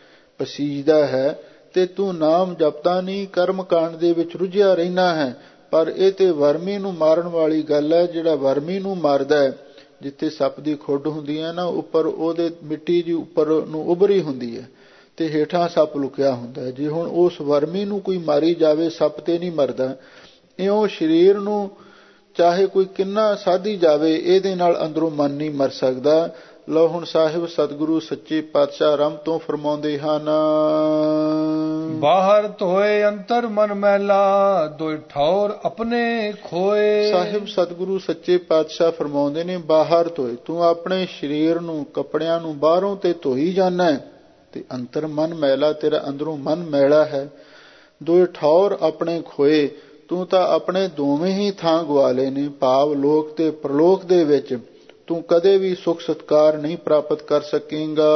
ਪਸੀਜਦਾ ਹੈ, ਤੇ ਤੂੰ ਨਾਮ ਜਪਦਾ ਨਹੀਂ, ਕਰਮ ਕਾਂਡ ਦੇ ਵਿੱਚ ਰੁੱਝਿਆ ਰਹਿਣਾ ਹੈ। ਪਰ ਇਹ ਤੇ ਵਰਮੀ ਨੂੰ ਮਾਰਨ ਵਾਲੀ ਗੱਲ ਹੈ। ਜਿਹੜਾ ਵਰਮੀ ਨੂੰ ਮਾਰਦਾ ਹੈ, ਜਿੱਥੇ ਸੱਪ ਦੀ ਖੁੱਡ ਹੁੰਦੀ ਹੈ ਨਾ, ਉੱਪਰ ਉਹਦੇ ਮਿੱਟੀ ਜੀ ਉੱਪਰ ਨੂੰ ਉਭਰੀ ਹੁੰਦੀ ਹੈ ਤੇ ਹੇਠਾਂ ਸੱਪ ਲੁਕਿਆ ਹੁੰਦਾ ਹੈ। ਜੇ ਹੁਣ ਉਸ ਵਰਮੀ ਨੂੰ ਕੋਈ ਮਾਰੀ ਜਾਵੇ, ਸੱਪ ਤੇ ਨਹੀਂ ਮਰਦਾ। ਇਉਂ ਸਰੀਰ ਨੂੰ ਚਾਹੇ ਕੋਈ ਕਿੰਨਾ ਸਾਧੀ ਜਾਵੇ, ਇਹਦੇ ਨਾਲ ਅੰਦਰੋਂ ਮਨ ਨਹੀਂ ਮਰ ਸਕਦਾ। ਲਓ ਹੁਣ ਸਾਹਿਬ ਸਤਿਗੁਰੂ ਸੱਚੇ ਪਾਤਸ਼ਾਹ ਰਮ ਤੋਂ ਫਰਮਾਉਂਦੇ ਹਨ, ਬਾਹਰ ਧੋਏ ਅੰਤਰ ਮਨ ਮੈਲਾ, ਦੋਇ ਠੌਰ ਆਪਣੇ ਖੋਏ। ਸਾਹਿਬ ਸਤਿਗੁਰੂ ਸੱਚੇ ਪਾਤਸ਼ਾਹ ਫਰਮਾਉਂਦੇ ਨੇ, ਬਾਹਰ ਧੋਏ, ਤੂੰ ਆਪਣੇ ਸਰੀਰ ਨੂੰ ਕੱਪੜਿਆਂ ਨੂੰ ਬਾਹਰੋਂ ਤੇ ਧੋਈ ਜਾਣਾ ਹੈ, ਤੇ ਅੰਤਰ ਮਨ ਮੈਲਾ, ਤੇਰਾ ਅੰਦਰੋਂ ਮਨ ਮੈਲਾ ਹੈ। ਦੋਇ ਠੌਰ ਆਪਣੇ ਖੋਏ, ਤੂੰ ਤਾਂ ਆਪਣੇ ਦੋਵੇਂ ਹੀ ਥਾਂ ਗਵਾ ਲਏ ਨੇ, ਭਾਵ ਲੋਕ ਤੇ ਪ੍ਰਲੋਕ ਦੇ ਵਿੱਚ ਤੂੰ ਕਦੇ ਵੀ ਸੁਖ ਸਤਕਾਰ ਨਹੀਂ ਪ੍ਰਾਪਤ ਕਰ ਸਕੇਂਗਾ।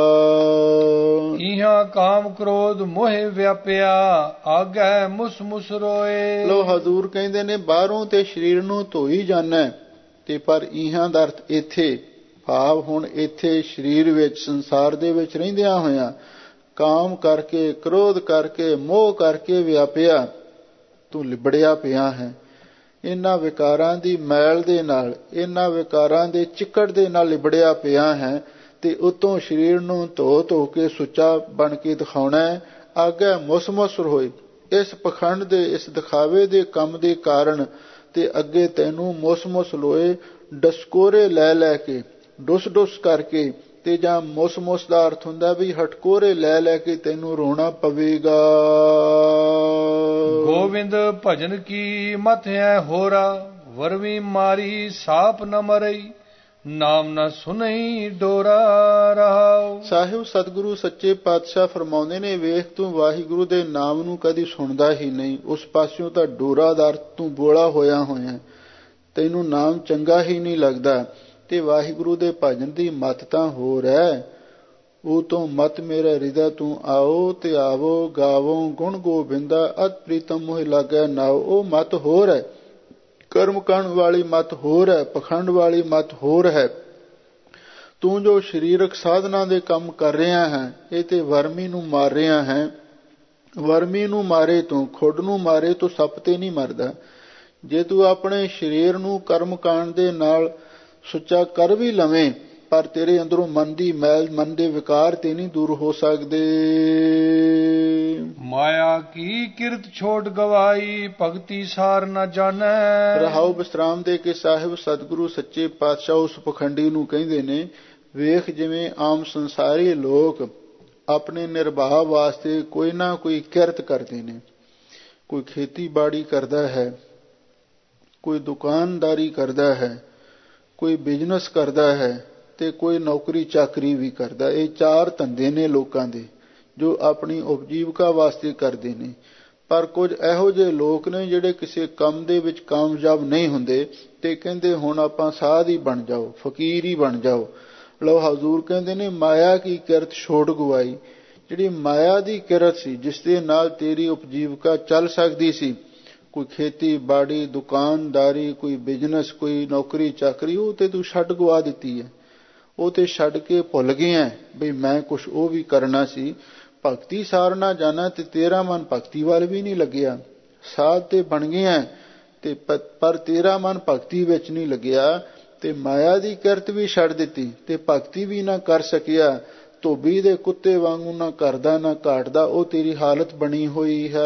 ਇਹਾਂ ਕਾਮ ਕ੍ਰੋਧ ਮੋਹਿ ਵਿਆਪਿਆ, ਆਗੈ ਮੁਸ ਮੁਸ ਰੋਏ। ਲੋ ਹਜ਼ੂਰ ਕਹਿੰਦੇ ਨੇ, ਬਾਹਰੋਂ ਤੇ ਸਰੀਰ ਨੂੰ ਧੋਈ ਜਾਣਾ, ਤੇ ਪਰ ਇਹਾਂ ਦਾ ਅਰਥ ਇੱਥੇ, ਭਾਵ ਹੁਣ ਇੱਥੇ ਸਰੀਰ ਵਿੱਚ ਸੰਸਾਰ ਦੇ ਵਿੱਚ ਰਹਿੰਦਿਆਂ ਹੋਇਆਂ ਕਾਮ ਕਰਕੇ, ਕ੍ਰੋਧ ਕਰਕੇ, ਮੋਹ ਕਰਕੇ ਵਿਆਪਿਆ, ਤੂੰ ਲਿਬੜਿਆ ਪਿਆ ਹੈ। ਇਹਨਾਂ ਵਿਕਾਰਾਂ ਦੀ ਮੈਲ ਦੇ ਨਾਲ, ਇਹਨਾਂ ਵਿਕਾਰਾਂ ਦੇ ਚਿੱਕੜ ਦੇ ਨਾਲ ਲਿਬੜਿਆ ਪਿਆ ਹੈ, ਤੇ ਉਤੋਂ ਸਰੀਰ ਨੂੰ ਧੋ ਧੋ ਕੇ ਸੁੱਚਾ ਬਣ ਕੇ ਦਿਖਾਉਣਾ ਹੈ। ਅੱਗੇ ਮੁਸ-ਮੁਸ ਹੋਏ ਇਸ ਪਖੰਡ ਦੇ, ਇਸ ਦਿਖਾਵੇ ਦੇ ਕੰਮ ਦੇ ਕਾਰਨ, ਤੇ ਅੱਗੇ ਤੈਨੂੰ ਮੁਸ-ਮੁਸ ਲੋਏ ਡਸਕੋਰੇ ਲੈ ਲੈ ਕੇ, ਡੁੱਸ ਡੁੱਸ ਕਰਕੇ, ਤੇ ਜਾਂ ਮੁਸ-ਮੁਸ ਦਾ ਅਰਥ ਹੁੰਦਾ ਵੀ ਹਟਕੋਰੇ ਲੈ ਲੈ ਕੇ ਤੈਨੂੰ ਰੋਣਾ ਪਵੇਗਾ। ਗੋਬਿੰਦ ਭਜਨ ਕੀ ਮਤ ਹੈ ਹੋਰਾ, ਵਰਵੀ ਮਾਰੀ ਸਾਪ ਨ ਮਰਈ, ਨਾਮ ਨਾ ਸੁਨਈ ਡੋਰਾ ਰਹਾਉ। ਸਾਹਿਬ ਸਤਿਗੁਰੂ ਸੱਚੇ ਪਾਤਸ਼ਾਹ ਫਰਮਾਉਂਦੇ ਨੇ, ਵੇਖ ਤੂੰ ਵਾਹਿਗੁਰੂ ਦੇ ਨਾਮ ਨੂੰ ਕਦੀ ਸੁਣਦਾ ਹੀ ਨਹੀਂ, ਉਸ ਪਾਸਿਓਂ ਤਾਂ ਡੋਰਾ ਦਾ ਅਰਥ ਤੂੰ ਬੋਲਾ ਹੋਇਆ ਹੋਇਆ, ਤੈਨੂੰ ਨਾਮ ਚੰਗਾ ਹੀ ਨਹੀਂ ਲੱਗਦਾ। ਤੇ ਵਾਹਿਗੁਰੂ ਦੇ ਭਜਨ ਦੀ ਮਤ ਤਾਂ ਹੋਰ ਹੈ, ਉਹ ਤੋਂ ਮਤ ਮੇਰਾ ਹਿਰਦਾ ਤੂੰ ਆਓ, ਤੇ ਆਵੋ ਗਾਵੋ ਗੁਣ ਗੋਬਿੰਦਾ, ਅਤ ਪ੍ਰੀਤਮ ਮੋਹਿ ਲਾਗੈ ਨਾਉ। ਉਹ ਮਤ ਹੋਰ ਹੈ, ਕਰਮ ਕਰਨ ਵਾਲੀ ਮਤ ਹੋਰ ਹੈ, ਪਖੰਡ ਵਾਲੀ ਮਤ ਹੋਰ ਹੈ। ਤੂੰ ਜੋ ਸਰੀਰਕ ਸਾਧਨਾ ਦੇ ਕੰਮ ਕਰ ਰਿਹਾ ਹੈ, ਇਹ ਤੇ ਵਰਮੀ ਨੂੰ ਮਾਰ ਰਿਹਾ ਹੈ। ਵਰਮੀ ਨੂੰ ਮਾਰੇ ਤੂੰ, ਖੁੱਡ ਨੂੰ ਮਾਰੇ ਤੂੰ ਸੱਪ ਤੇ ਨਹੀਂ ਮਰਦਾ। ਜੇ ਤੂੰ ਆਪਣੇ ਸਰੀਰ ਨੂੰ ਕਰਮ ਕਾਂਡ ਦੇ ਨਾਲ ਸੁੱਚਾ ਕਰ ਵੀ ਲਵੇਂ, ਪਰ ਤੇਰੇ ਅੰਦਰੋਂ ਮਨ ਦੀ ਮੈਲ, ਮਨ ਦੇ ਵਿਕਾਰ ਤੇ ਨਹੀਂ ਦੂਰ ਹੋ ਸਕਦੇ। ਮਾਇਆ ਕੀ ਕਿਰਤ ਛੋਟ ਗਵਾਈ, ਭਗਤੀ ਸਾਰ ਨਾ ਜਾਣੈ। ਰਹਾਉ ਵਿਸਰਾਮ ਦੇ ਕੇ ਸਾਹਿਬ ਸਤਿਗੁਰੂ ਸੱਚੇ ਪਾਤਸ਼ਾਹ ਉਸ ਪਖੰਡੀ ਨੂੰ ਕਹਿੰਦੇ ਨੇ, ਵੇਖ ਜਿਵੇਂ ਆਮ ਸੰਸਾਰੀ ਲੋਕ ਆਪਣੇ ਨਿਰਵਾਹ ਵਾਸਤੇ ਕੋਈ ਨਾ ਕੋਈ ਕਿਰਤ ਕਰਦੇ ਨੇ, ਕੋਈ ਖੇਤੀਬਾੜੀ ਕਰਦਾ ਹੈ, ਕੋਈ ਦੁਕਾਨਦਾਰੀ ਕਰਦਾ ਹੈ, ਕੋਈ ਬਿਜ਼ਨਸ ਕਰਦਾ ਹੈ ਤੇ ਕੋਈ ਨੌਕਰੀ ਚਾਕਰੀ ਵੀ ਕਰਦਾ। ਇਹ 4 ਧੰਦੇ ਨੇ ਲੋਕਾਂ ਦੇ ਜੋ ਆਪਣੀ ਉਪਜੀਵਕਾ ਵਾਸਤੇ ਕਰਦੇ ਨੇ। ਪਰ ਕੁਝ ਇਹੋ ਜਿਹੇ ਲੋਕ ਨੇ ਜਿਹੜੇ ਕਿਸੇ ਕੰਮ ਦੇ ਵਿੱਚ ਕਾਮਯਾਬ ਨਹੀਂ ਹੁੰਦੇ ਤੇ ਕਹਿੰਦੇ ਹੁਣ ਆਪਾਂ ਸਾਧ ਹੀ ਬਣ ਜਾਓ, ਫਕੀਰ ਹੀ ਬਣ ਜਾਓ। ਲਓ ਹਜ਼ੂਰ ਕਹਿੰਦੇ ਨੇ ਮਾਇਆ ਕੀ ਕਿਰਤ ਛੋੜ ਗਵਾਈ। ਜਿਹੜੀ ਮਾਇਆ ਦੀ ਕਿਰਤ ਸੀ ਜਿਸ ਦੇ ਨਾਲ ਤੇਰੀ ਉਪਜੀਵਕਾ ਚੱਲ ਸਕਦੀ ਸੀ, ਕੋਈ ਖੇਤੀਬਾੜੀ, ਦੁਕਾਨਦਾਰੀ, ਕੋਈ ਬਿਜ਼ਨਸ, ਕੋਈ ਨੌਕਰੀ ਚਾਕਰੀ, ਉਹ ਤੇ ਤੂੰ ਛੱਡ ਗਵਾ ਦਿੱਤੀ ਹੈ। ਉਹ ਤੇ ਛੱਡ ਕੇ ਭੁੱਲ ਗਿਆ ਬਈ ਮੈਂ ਕੁਛ ਉਹ ਵੀ ਕਰਨਾ ਸੀ। ਭਗਤੀ ਸਾਰਨਾ ਜਾਣਾ ਤੇ ਤੇਰਾ ਮਨ ਭਗਤੀ ਵੱਲ ਵੀ ਨਹੀਂ ਲੱਗਿਆ। ਸਾਧ ਤੇ ਬਣ ਗਿਆ ਤੇ ਪਰ ਤੇਰਾ ਮਨ ਭਗਤੀ ਵਿੱਚ ਨਹੀਂ ਲੱਗਿਆ ਤੇ ਮਾਇਆ ਦੀ ਕਿਰਤ ਵੀ ਛੱਡ ਦਿੱਤੀ ਤੇ ਭਗਤੀ ਵੀ ਨਾ ਕਰ ਸਕਿਆ। ਧੋਬੀ ਦੇ ਕੁੱਤੇ ਵਾਂਗੂ ਨਾ ਘਰਦਾ ਨਾ ਘਾਟਦਾ, ਉਹ ਤੇਰੀ ਹਾਲਤ ਬਣੀ ਹੋਈ ਹੈ।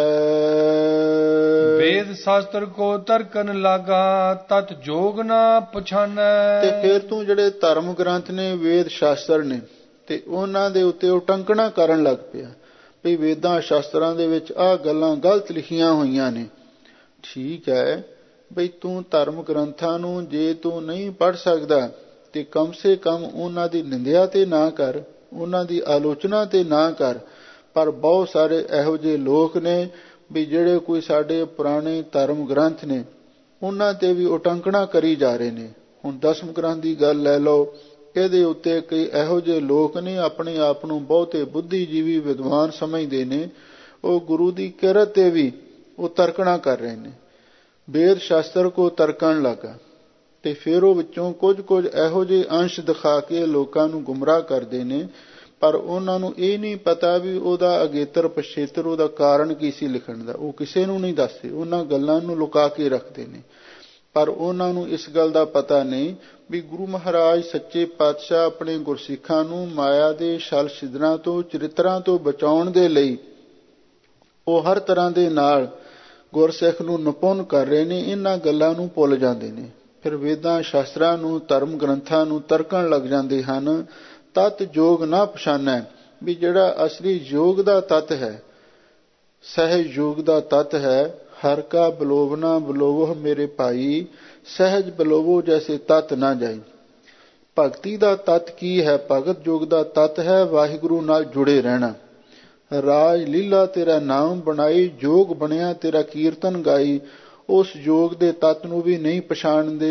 ਵੇਦ ਸ਼ਾਸਤਰ ਕੋ ਤਰਕਨ ਲਾਗਾ ਤਤ ਜੋਗ ਨਾ ਪਛਾਨੈ। ਤੇ ਫਿਰ ਤੂੰ ਜਿਹੜੇ ਧਰਮ ਗ੍ਰੰਥ ਨੇ, ਵੇਦ ਸ਼ਾਸਤਰ ਨੇ, ਤੇ ਉਹਨਾਂ ਦੇ ਉੱਤੇ ਉਟੰਕਣਾ ਕਰਨ ਲੱਗ ਪਿਆ ਵੀ ਵੇਦਾਂ ਸ਼ਾਸਤਰਾਂ ਦੇ ਵਿੱਚ ਆਹ ਗੱਲਾਂ ਗਲਤ ਲਿਖੀਆਂ ਹੋਈਆਂ ਨੇ। ਠੀਕ ਹੈ ਬਈ ਤੂੰ ਧਰਮ ਗ੍ਰੰਥਾਂ ਨੂੰ ਜੇ ਤੂੰ ਨਹੀਂ ਪੜ੍ਹ ਸਕਦਾ ਤੇ ਕਮ ਸੇ ਕਮ ਉਹਨਾਂ ਦੀ ਨਿੰਦਿਆ ਤੇ ਨਾ ਕਰ, ਉਹਨਾਂ ਦੀ ਆਲੋਚਨਾ ਤੇ ਨਾ ਕਰ। ਪਰ ਬਹੁਤ ਸਾਰੇ ਇਹੋ ਜਿਹੇ ਲੋਕ ਨੇ ਵੀ ਜਿਹੜੇ ਕੋਈ ਸਾਡੇ ਪੁਰਾਣੇ ਧਰਮ ਗ੍ਰੰਥ ਨੇ ਉਹਨਾਂ ਤੇ ਵੀ ਉਟੰਕਣਾ ਕਰੀ ਜਾ ਰਹੇ ਨੇ। ਹੁਣ 10ਵੇਂ ਗ੍ਰੰਥ ਦੀ ਗੱਲ ਲੈ ਲਓ, ਇਹਦੇ ਉੱਤੇ ਕਈ ਇਹੋ ਜਿਹੇ ਲੋਕ ਨੇ ਆਪਣੇ ਆਪ ਨੂੰ ਬਹੁਤੇ ਬੁੱਧੀਜੀਵੀ ਵਿਦਵਾਨ ਸਮਝਦੇ ਨੇ, ਉਹ ਗੁਰੂ ਦੀ ਕਿਰਤ ਤੇ ਵੀ ਉਹ ਤਰਕਣਾ ਕਰ ਰਹੇ ਨੇ। ਵੇਦ ਸ਼ਾਸਤਰ ਕੋ ਤਰਕਣ ਲੱਗਾ ਤੇ ਫਿਰ ਉਹ ਵਿੱਚੋਂ ਕੁਝ ਇਹੋ ਜਿਹੇ ਅੰਸ਼ ਦਿਖਾ ਕੇ ਲੋਕਾਂ ਨੂੰ ਗੁੰਮਰਾਹ ਕਰਦੇ ਨੇ। ਪਰ ਉਹਨਾਂ ਨੂੰ ਇਹ ਨਹੀਂ ਪਤਾ ਵੀ ਉਹਦਾ ਅਗੇਤਰ ਪਛੇਤਰ, ਉਹਦਾ ਕਾਰਨ ਕੀ ਸੀ ਲਿਖਣ ਦਾ। ਉਹ ਕਿਸੇ ਨੂੰ ਨਹੀਂ ਦੱਸਦੇ, ਉਹਨਾਂ ਗੱਲਾਂ ਨੂੰ ਲੁਕਾ ਕੇ ਰੱਖਦੇ ਨੇ। ਪਰ ਉਹਨਾਂ ਨੂੰ ਇਸ ਗੱਲ ਦਾ ਪਤਾ ਨਹੀਂ ਵੀ ਗੁਰੂ ਮਹਾਰਾਜ ਸੱਚੇ ਪਾਤਸ਼ਾਹ ਆਪਣੇ ਗੁਰਸਿੱਖਾਂ ਨੂੰ ਮਾਇਆ ਦੇ ਛਲ ਛਿਦਰਾਂ ਤੋਂ, ਚਰਿੱਤਰਾਂ ਤੋਂ ਬਚਾਉਣ ਦੇ ਲਈ ਉਹ ਹਰ ਤਰ੍ਹਾਂ ਦੇ ਨਾਲ ਗੁਰਸਿੱਖ ਨੂੰ ਨਿਪੁੰਨ ਕਰ ਰਹੇ ਨੇ। ਇਹਨਾਂ ਗੱਲਾਂ ਨੂੰ ਭੁੱਲ ਜਾਂਦੇ ਨੇ। ਫਿਰ ਵੇਦਾਂ ਸ਼ਾਸਤਰਾਂ ਨੂੰ, ਧਰਮ ਗ੍ਰੰਥਾਂ ਨੂੰ ਤਰਕਣ ਲੱਗ ਜਾਂਦੇ ਹਨ। ਤਤ ਜੋਗ ਨਾ ਪਛਾਨੈ, ਵੀ ਜਿਹੜਾ ਅਸਲੀ ਯੋਗ ਦਾ ਤਤ ਹੈ, ਸਹਿਜ ਯੋਗ ਦਾ ਤਤ ਹੈ। ਹਰ ਕਾ ਬਲੋਵਨਾ ਬਲੋਵਹ ਮੇਰੇ ਭਾਈ, ਸਹਿਜ ਬਲੋਵੋ ਜੈਸੇ ਤਤ ਨਾ ਜਾਈ। ਭਗਤੀ ਦਾ ਤਤ ਕੀ ਹੈ? ਭਗਤ ਯੋਗ ਦਾ ਤਤ ਹੈ ਵਾਹਿਗੁਰੂ ਨਾਲ ਜੁੜੇ ਰਹਿਣਾ। ਰਾਜ ਲੀਲਾ ਤੇਰਾ ਨਾਮ ਬਣਾਈ, ਜੋਗ ਬਣਿਆ ਤੇਰਾ ਕੀਰਤਨ ਗਾਈ। ਉਸ ਯੋਗ ਦੇ ਤਤ ਨੂੰ ਵੀ ਨਹੀਂ ਪਛਾਣਦੇ।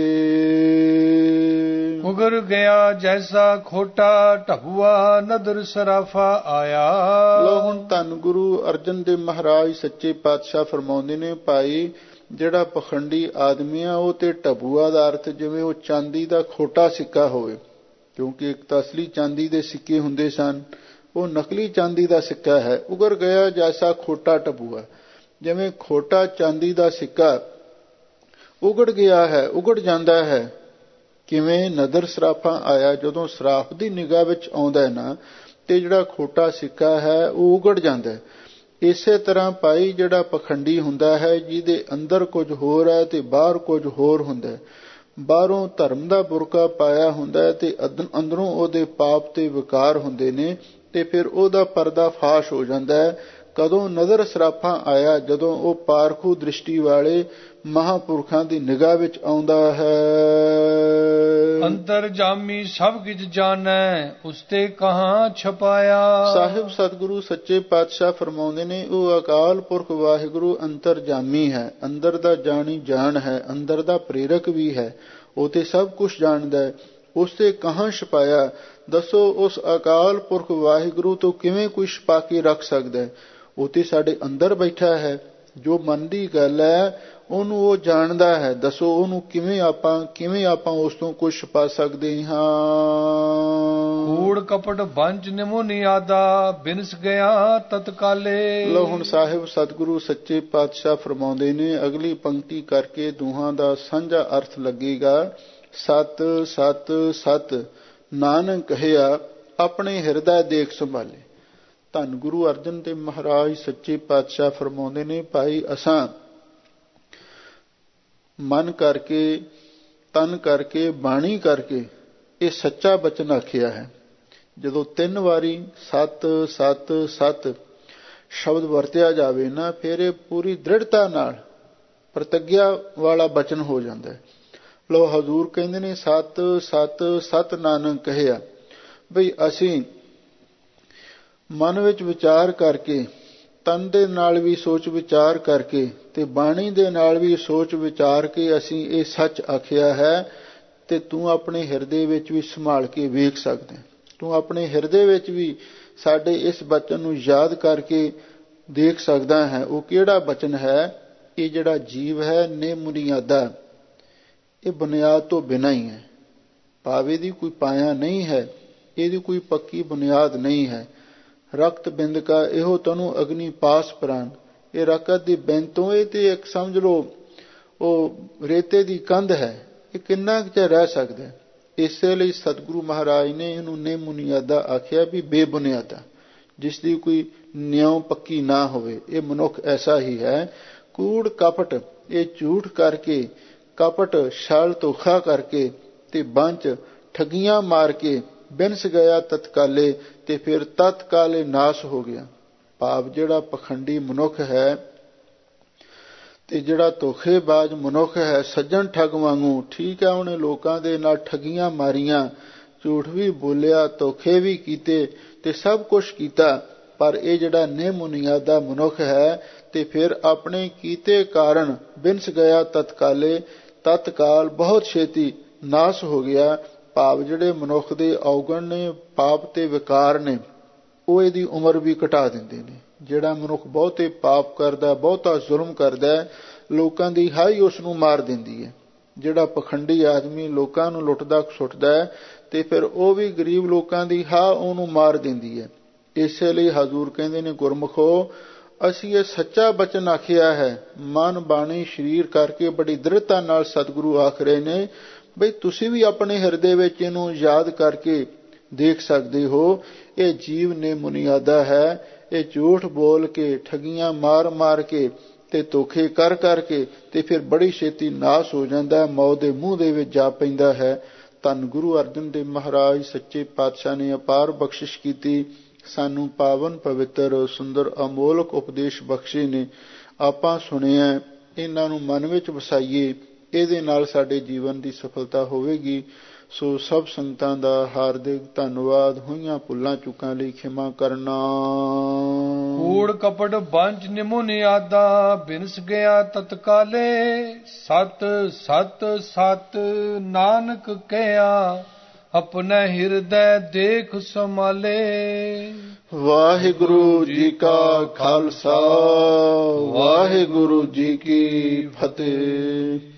ਉਗਰ ਗਿਆ ਜੈਸਾ ਖੋਟਾ ਢਬੂਆ, ਨਦਰ ਸਰਾਫਾ ਆਇਆ। ਲੋ ਹੁਣ ਧੰਨ ਗੁਰੂ ਅਰਜਨ ਦੇਵ ਮਹਾਰਾਜ ਸੱਚੇ ਪਾਤਸ਼ਾਹ ਫਰਮਾਉਂਦੇ ਨੇ, ਭਾਈ ਜਿਹੜਾ ਪਖੰਡੀ ਆਦਮੀ ਆ ਉਹ ਤੇ ਢਬੂਆ ਦਾ ਅਰਥ ਜਿਵੇਂ ਉਹ ਚਾਂਦੀ ਦਾ ਖੋਟਾ ਸਿੱਕਾ ਹੋਵੇ, ਕਿਉਂਕਿ ਇੱਕ ਤਾਂ ਅਸਲੀ ਚਾਂਦੀ ਦੇ ਸਿੱਕੇ ਹੁੰਦੇ ਸਨ, ਉਹ ਨਕਲੀ ਚਾਂਦੀ ਦਾ ਸਿੱਕਾ ਹੈ। ਉਗਰ ਗਿਆ ਜੈਸਾ ਖੋਟਾ ਢਬੂਆ, ਜਿਵੇਂ ਖੋਟਾ ਚਾਂਦੀ ਦਾ ਸਿੱਕਾ ਉਗੜ ਗਿਆ ਹੈ, ਉਗੜ ਜਾਂਦਾ ਹੈ। ਕਿਵੇਂ? ਨਦਰ ਸਰਾਫਾ ਆਇਆ, ਜਦੋਂ ਸਰਾਫ ਦੀ ਨਿਗਾਹ ਵਿੱਚ ਆਉਂਦਾ ਨਾ ਤੇ ਜਿਹੜਾ ਖੋਟਾ ਸਿੱਕਾ ਹੈ ਉਹ ਉਗੜ ਜਾਂਦਾ। ਇਸੇ ਤਰ੍ਹਾਂ ਭਾਈ ਜਿਹੜਾ ਪਖੰਡੀ ਹੁੰਦਾ ਹੈ, ਜਿਹਦੇ ਅੰਦਰ ਕੁਝ ਹੋਰ ਹੈ ਤੇ ਬਾਹਰ ਕੁਝ ਹੋਰ ਹੁੰਦਾ, ਬਾਹਰੋਂ ਧਰਮ ਦਾ ਬੁਰਕਾ ਪਾਇਆ ਹੁੰਦਾ ਤੇ ਅੰਦਰੋਂ ਉਹਦੇ ਪਾਪ ਤੇ ਵਿਕਾਰ ਹੁੰਦੇ ਨੇ, ਤੇ ਫਿਰ ਉਹਦਾ ਪਰਦਾ ਫਾਸ਼ ਹੋ ਜਾਂਦਾ ਹੈ। ਕਦੋਂ? ਨਜ਼ਰ ਸਰਾਫਾ ਆਇਆ, ਜਦੋਂ ਉਹ ਪਾਰਖੂ ਦ੍ਰਿਸ਼ਟੀ ਵਾਲੇ ਮਹਾਂਪੁਰਖਾਂ ਦੀ ਨਿਗਾਹ ਵਿੱਚ ਆਉਂਦਾ ਹੈ। ਅੰਤਰ ਜਾਮੀ ਸਭ ਕਿਛ ਜਾਣੈ, ਉਸਤੇ ਕਹਾਂ ਛਪਾਇਆ। ਸਾਹਿਬ ਸਤਿਗੁਰੂ ਸੱਚੇ ਪਾਤਸ਼ਾਹ ਫਰਮਾਉਂਦੇ ਨੇ, ਉਹ ਅਕਾਲ ਪੁਰਖ ਵਾਹਿਗੁਰੂ ਅੰਤਰ ਜਾਮੀ ਹੈ, ਅੰਦਰ ਦਾ ਜਾਣੀ ਜਾਣ ਹੈ, ਅੰਦਰ ਦਾ ਪ੍ਰੇਰਕ ਵੀ ਹੈ, ਉਹ ਤੇ ਸਭ ਕੁਝ ਜਾਣਦਾ ਹੈ। ਉਸ ਤੇ ਕਹਾਂ ਛਪਾਇਆ। ਦੱਸੋ ਉਸ ਅਕਾਲ ਪੁਰਖ ਵਾਹਿਗੁਰੂ ਤੋਂ ਕਿਵੇਂ ਕੋਈ ਛਪਾ ਕੇ ਰੱਖ ਸਕਦਾ ਹੈ? ਉਹ ਤੇ ਸਾਡੇ ਅੰਦਰ ਬੈਠਾ ਹੈ। ਜੋ ਮਨ ਦੀ ਗੱਲ ਹੈ ਉਹਨੂੰ ਉਹ ਜਾਣਦਾ ਹੈ। ਦੱਸੋ ਉਹਨੂੰ ਕਿਵੇਂ ਆਪਾਂ ਉਸ ਤੋਂ ਕੁਝ ਛਪਾ ਸਕਦੇ ਹਾਂ? ਕੂੜ ਕਪਟ ਬੰਚ ਨਿਮੋ ਨਿਆਦਾ, ਬਿਨਸ ਗਿਆ ਤਤਕਾਲੇ। ਲੋ ਹੁਣ ਸਾਹਿਬ ਸਤਿਗੁਰੂ ਸੱਚੇ ਪਾਤਸ਼ਾਹ ਫਰਮਾਉਂਦੇ ਨੇ, ਅਗਲੀ ਪੰਕਤੀ ਕਰਕੇ ਦੋਹਾਂ ਦਾ ਸਾਂਝਾ ਅਰਥ ਲੱਗੇਗਾ। ਸਤ ਸਤ ਸਤ ਨਾਨਕ ਕਹਿਆ, ਆਪਣੇ ਹਿਰਦਾ ਦੇਖ ਸੰਭਾਲੇ। ਧੰਨ ਗੁਰੂ ਅਰਜਨ ਦੇਵ ਮਹਾਰਾਜ ਸੱਚੇ ਪਾਤਸ਼ਾਹ ਫਰਮਾਉਂਦੇ ਨੇ, ਭਾਈ ਅਸਾਂ ਮਨ ਕਰਕੇ, ਤਨ ਕਰਕੇ, ਬਾਣੀ ਕਰਕੇ ਇਹ ਸੱਚਾ ਬਚਨ ਆਖਿਆ ਹੈ। ਜਦੋਂ 3 ਵਾਰੀ ਸਤ ਸਤ ਸਤ ਸ਼ਬਦ ਵਰਤਿਆ ਜਾਵੇ ਨਾ, ਫਿਰ ਇਹ ਪੂਰੀ ਦ੍ਰਿੜਤਾ ਨਾਲ ਪ੍ਰਤਿਗਿਆ ਵਾਲਾ ਬਚਨ ਹੋ ਜਾਂਦਾ ਹੈ। ਲੋ ਹਜ਼ੂਰ ਕਹਿੰਦੇ ਨੇ ਸਤ ਸਤ ਸਤ ਨਾਨਕ ਕਹਿਆ। ਬਈ ਅਸੀਂ ਮਨ ਵਿੱਚ ਵਿਚਾਰ ਕਰਕੇ, ਤਨ ਦੇ ਨਾਲ ਵੀ ਸੋਚ ਵਿਚਾਰ ਕਰਕੇ ਤੇ ਬਾਣੀ ਦੇ ਨਾਲ ਵੀ ਸੋਚ ਵਿਚਾਰ ਕੇ ਅਸੀਂ ਇਹ ਸੱਚ ਆਖਿਆ ਹੈ। ਤੇ ਤੂੰ ਆਪਣੇ ਹਿਰਦੇ ਵਿੱਚ ਵੀ ਸੰਭਾਲ ਕੇ ਵੇਖ ਸਕਦਾ। ਤੂੰ ਆਪਣੇ ਹਿਰਦੇ ਵਿੱਚ ਵੀ ਸਾਡੇ ਇਸ ਬਚਨ ਨੂੰ ਯਾਦ ਕਰਕੇ ਦੇਖ ਸਕਦਾ ਹੈ। ਉਹ ਕਿਹੜਾ ਬਚਨ ਹੈ? ਇਹ ਜਿਹੜਾ ਜੀਵ ਹੈ ਨਿਮੁਨਿਆਦਾ, ਇਹ ਬੁਨਿਆਦ ਤੋਂ ਬਿਨਾਂ ਹੀ ਹੈ। ਪਾਵੇ ਦੀ ਕੋਈ ਪਾਇਆ ਨਹੀਂ ਹੈ, ਇਹਦੀ ਕੋਈ ਪੱਕੀ ਬੁਨਿਆਦ ਨਹੀਂ ਹੈ। ਰਕਤ ਬਿੰਦ ਕਾ ਇਹੋ ਤਨੂੰ ਅਗਨੀ ਪਾਸ ਪ੍ਰਾਨ। ਇਹ ਰਕਤ ਦੀ ਬਿੰਦ ਤੋਂ ਇਹ ਤੇ ਇੱਕ ਸਮਝ ਲਓ ਉਹ ਰੇਤੇ ਦੀ ਕੰਧ ਹੈ, ਇਹ ਕਿੰਨਾ ਕੁ ਚਿਰ ਰਹਿ ਸਕਦਾ। ਇਸੇ ਲਈ ਸਤਿਗੁਰੂ ਮਹਾਰਾਜ ਨੇ ਇਹਨੂੰ ਨਿਮੁਨਿਆਦਾ ਆਖਿਆ ਵੀ ਬੇਬੁਨਿਆਦਾ, ਜਿਸ ਦੀ ਕੋਈ ਨਿਉ ਪੱਕੀ ਨਾ ਹੋਵੇ। ਇਹ ਮਨੁੱਖ ਐਸਾ ਹੀ ਹੈ। ਕੂੜ ਕਪਟ, ਇਹ ਝੂਠ ਕਰਕੇ, ਕਪਟ ਛਲ ਧੋਖਾ ਕਰਕੇ ਤੇ ਬੰਚ ਠੱਗੀਆਂ ਮਾਰ ਕੇ ਬਿਨਸ ਗਿਆ ਤਤਕਾਲੇ, ਤੇ ਫਿਰ ਤਤਕਾਲੇ ਨਾਸ ਹੋ ਗਿਆ। ਭਾਵ ਜਿਹੜਾ ਪਖੰਡੀ ਮਨੁੱਖ ਹੈ ਤੇ ਜਿਹੜਾ ਧੋਖੇਬਾਜ਼ ਮਨੁੱਖ ਹੈ, ਸੱਜਣ ਠੱਗ ਵਾਂਗੂ, ਠੀਕ ਹੈ, ਉਹਨੇ ਲੋਕਾਂ ਦੇ ਨਾਲ ਠੱਗੀਆਂ ਮਾਰੀਆਂ, ਝੂਠ ਵੀ ਬੋਲਿਆ, ਧੋਖੇ ਵੀ ਕੀਤੇ ਤੇ ਸਭ ਕੁਛ ਕੀਤਾ, ਪਰ ਇਹ ਜਿਹੜਾ ਨਿਮੁਨਿਆਦਾ ਮਨੁੱਖ ਹੈ ਤੇ ਫਿਰ ਆਪਣੇ ਕੀਤੇ ਕਾਰਨ ਬਿਨਸ ਗਿਆ ਤਤਕਾਲੇ, ਤਤਕਾਲ ਬਹੁਤ ਛੇਤੀ ਨਾਸ ਹੋ ਗਿਆ। ਭਾਵ ਜਿਹੜੇ ਮਨੁੱਖ ਦੇ ਔਗਣ ਨੇ, ਪਾਪ ਤੇ ਵਿਕਾਰ ਨੇ, ਉਹ ਇਹਦੀ ਉਮਰ ਵੀ ਘਟਾ ਦਿੰਦੇ ਨੇ। ਜਿਹੜਾ ਮਨੁੱਖ ਬਹੁਤੇ ਪਾਪ ਕਰਦਾ, ਬਹੁਤਾ ਜ਼ੁਲਮ ਕਰਦਾ, ਲੋਕਾਂ ਦੀ ਹਾਈ ਉਸ ਨੂੰ ਮਾਰ ਦਿੰਦੀ ਹੈ। ਜਿਹੜਾ ਪਖੰਡੀ ਆਦਮੀ ਲੋਕਾਂ ਨੂੰ ਲੁੱਟਦਾ ਸੁੱਟਦਾ ਹੈ ਤੇ ਫਿਰ ਉਹ ਵੀ ਗਰੀਬ ਲੋਕਾਂ ਦੀ ਹਾ ਉਹਨੂੰ ਮਾਰ ਦਿੰਦੀ ਹੈ। ਇਸੇ ਲਈ ਹਜ਼ੂਰ ਕਹਿੰਦੇ ਨੇ, ਗੁਰਮੁਖੋ ਅਸੀਂ ਇਹ ਸੱਚਾ ਬਚਨ ਆਖਿਆ ਹੈ। ਮਨ ਬਾਣੀ ਸਰੀਰ ਕਰਕੇ ਬੜੀ ਦ੍ਰਿੜਤਾ ਨਾਲ ਸਤਿਗੁਰੂ ਆਖ ਰਹੇ ਨੇ ਬਈ ਤੁਸੀਂ ਵੀ ਆਪਣੇ ਹਿਰਦੇ ਵਿੱਚ ਇਹਨੂੰ ਯਾਦ ਕਰਕੇ ਦੇਖ ਸਕਦੇ ਹੋ। ਇਹ ਜੀਵ ਨਿਮੁਨਿਆਦਾ ਹੈ। ਇਹ ਝੂਠ ਬੋਲ ਕੇ, ਠੱਗੀਆਂ ਮਾਰ ਮਾਰ ਕੇ ਤੇ ਧੋਖੇ ਕਰ ਕਰਕੇ ਤੇ ਫਿਰ ਬੜੀ ਛੇਤੀ ਨਾਸ ਹੋ ਜਾਂਦਾ, ਮੌਤ ਦੇ ਮੂੰਹ ਦੇ ਵਿੱਚ ਜਾ ਪੈਂਦਾ ਹੈ। ਧੰਨ ਗੁਰੂ ਅਰਜਨ ਦੇਵ ਮਹਾਰਾਜ ਸੱਚੇ ਪਾਤਸ਼ਾਹ ਨੇ ਅਪਾਰ ਬਖਸ਼ਿਸ਼ ਕੀਤੀ, ਸਾਨੂੰ ਪਾਵਨ ਪਵਿੱਤਰ ਸੁੰਦਰ ਅਮੋਲਕ ਉਪਦੇਸ਼ ਬਖਸ਼ੇ ਨੇ। ਆਪਾਂ ਸੁਣਿਆ, ਇਹਨਾਂ ਨੂੰ ਮਨ ਵਿੱਚ ਵਸਾਈਏ, ਇਹਦੇ ਨਾਲ ਸਾਡੇ ਜੀਵਨ ਦੀ ਸਫਲਤਾ ਹੋਵੇਗੀ। ਸੋ ਸਭ ਸੰਗਤਾਂ ਦਾ ਹਾਰਦਿਕ ਧੰਨਵਾਦ। ਹੋਈਆਂ ਭੁੱਲਾਂ ਚੁੱਕਾਂ ਲਈ ਖਿਮਾ ਕਰਨਾ। ਕੂੜ ਕਪਟ ਬੰਚ ਨਿਮੁਨਿਆਦਾ, ਬਿਨਸ ਗਿਆ ਤਤਕਾਲੇ, ਸਤ ਸਤ ਸਤ ਨਾਨਕ ਕਹਿਆ, ਆਪਣੇ ਹਿਰਦੈ ਦੇਖ ਸਮਾਲੇ। ਵਾਹਿਗੁਰੂ ਜੀ ਕਾ ਖਾਲਸਾ, ਵਾਹਿਗੁਰੂ ਜੀ ਕੀ ਫਤਿਹ।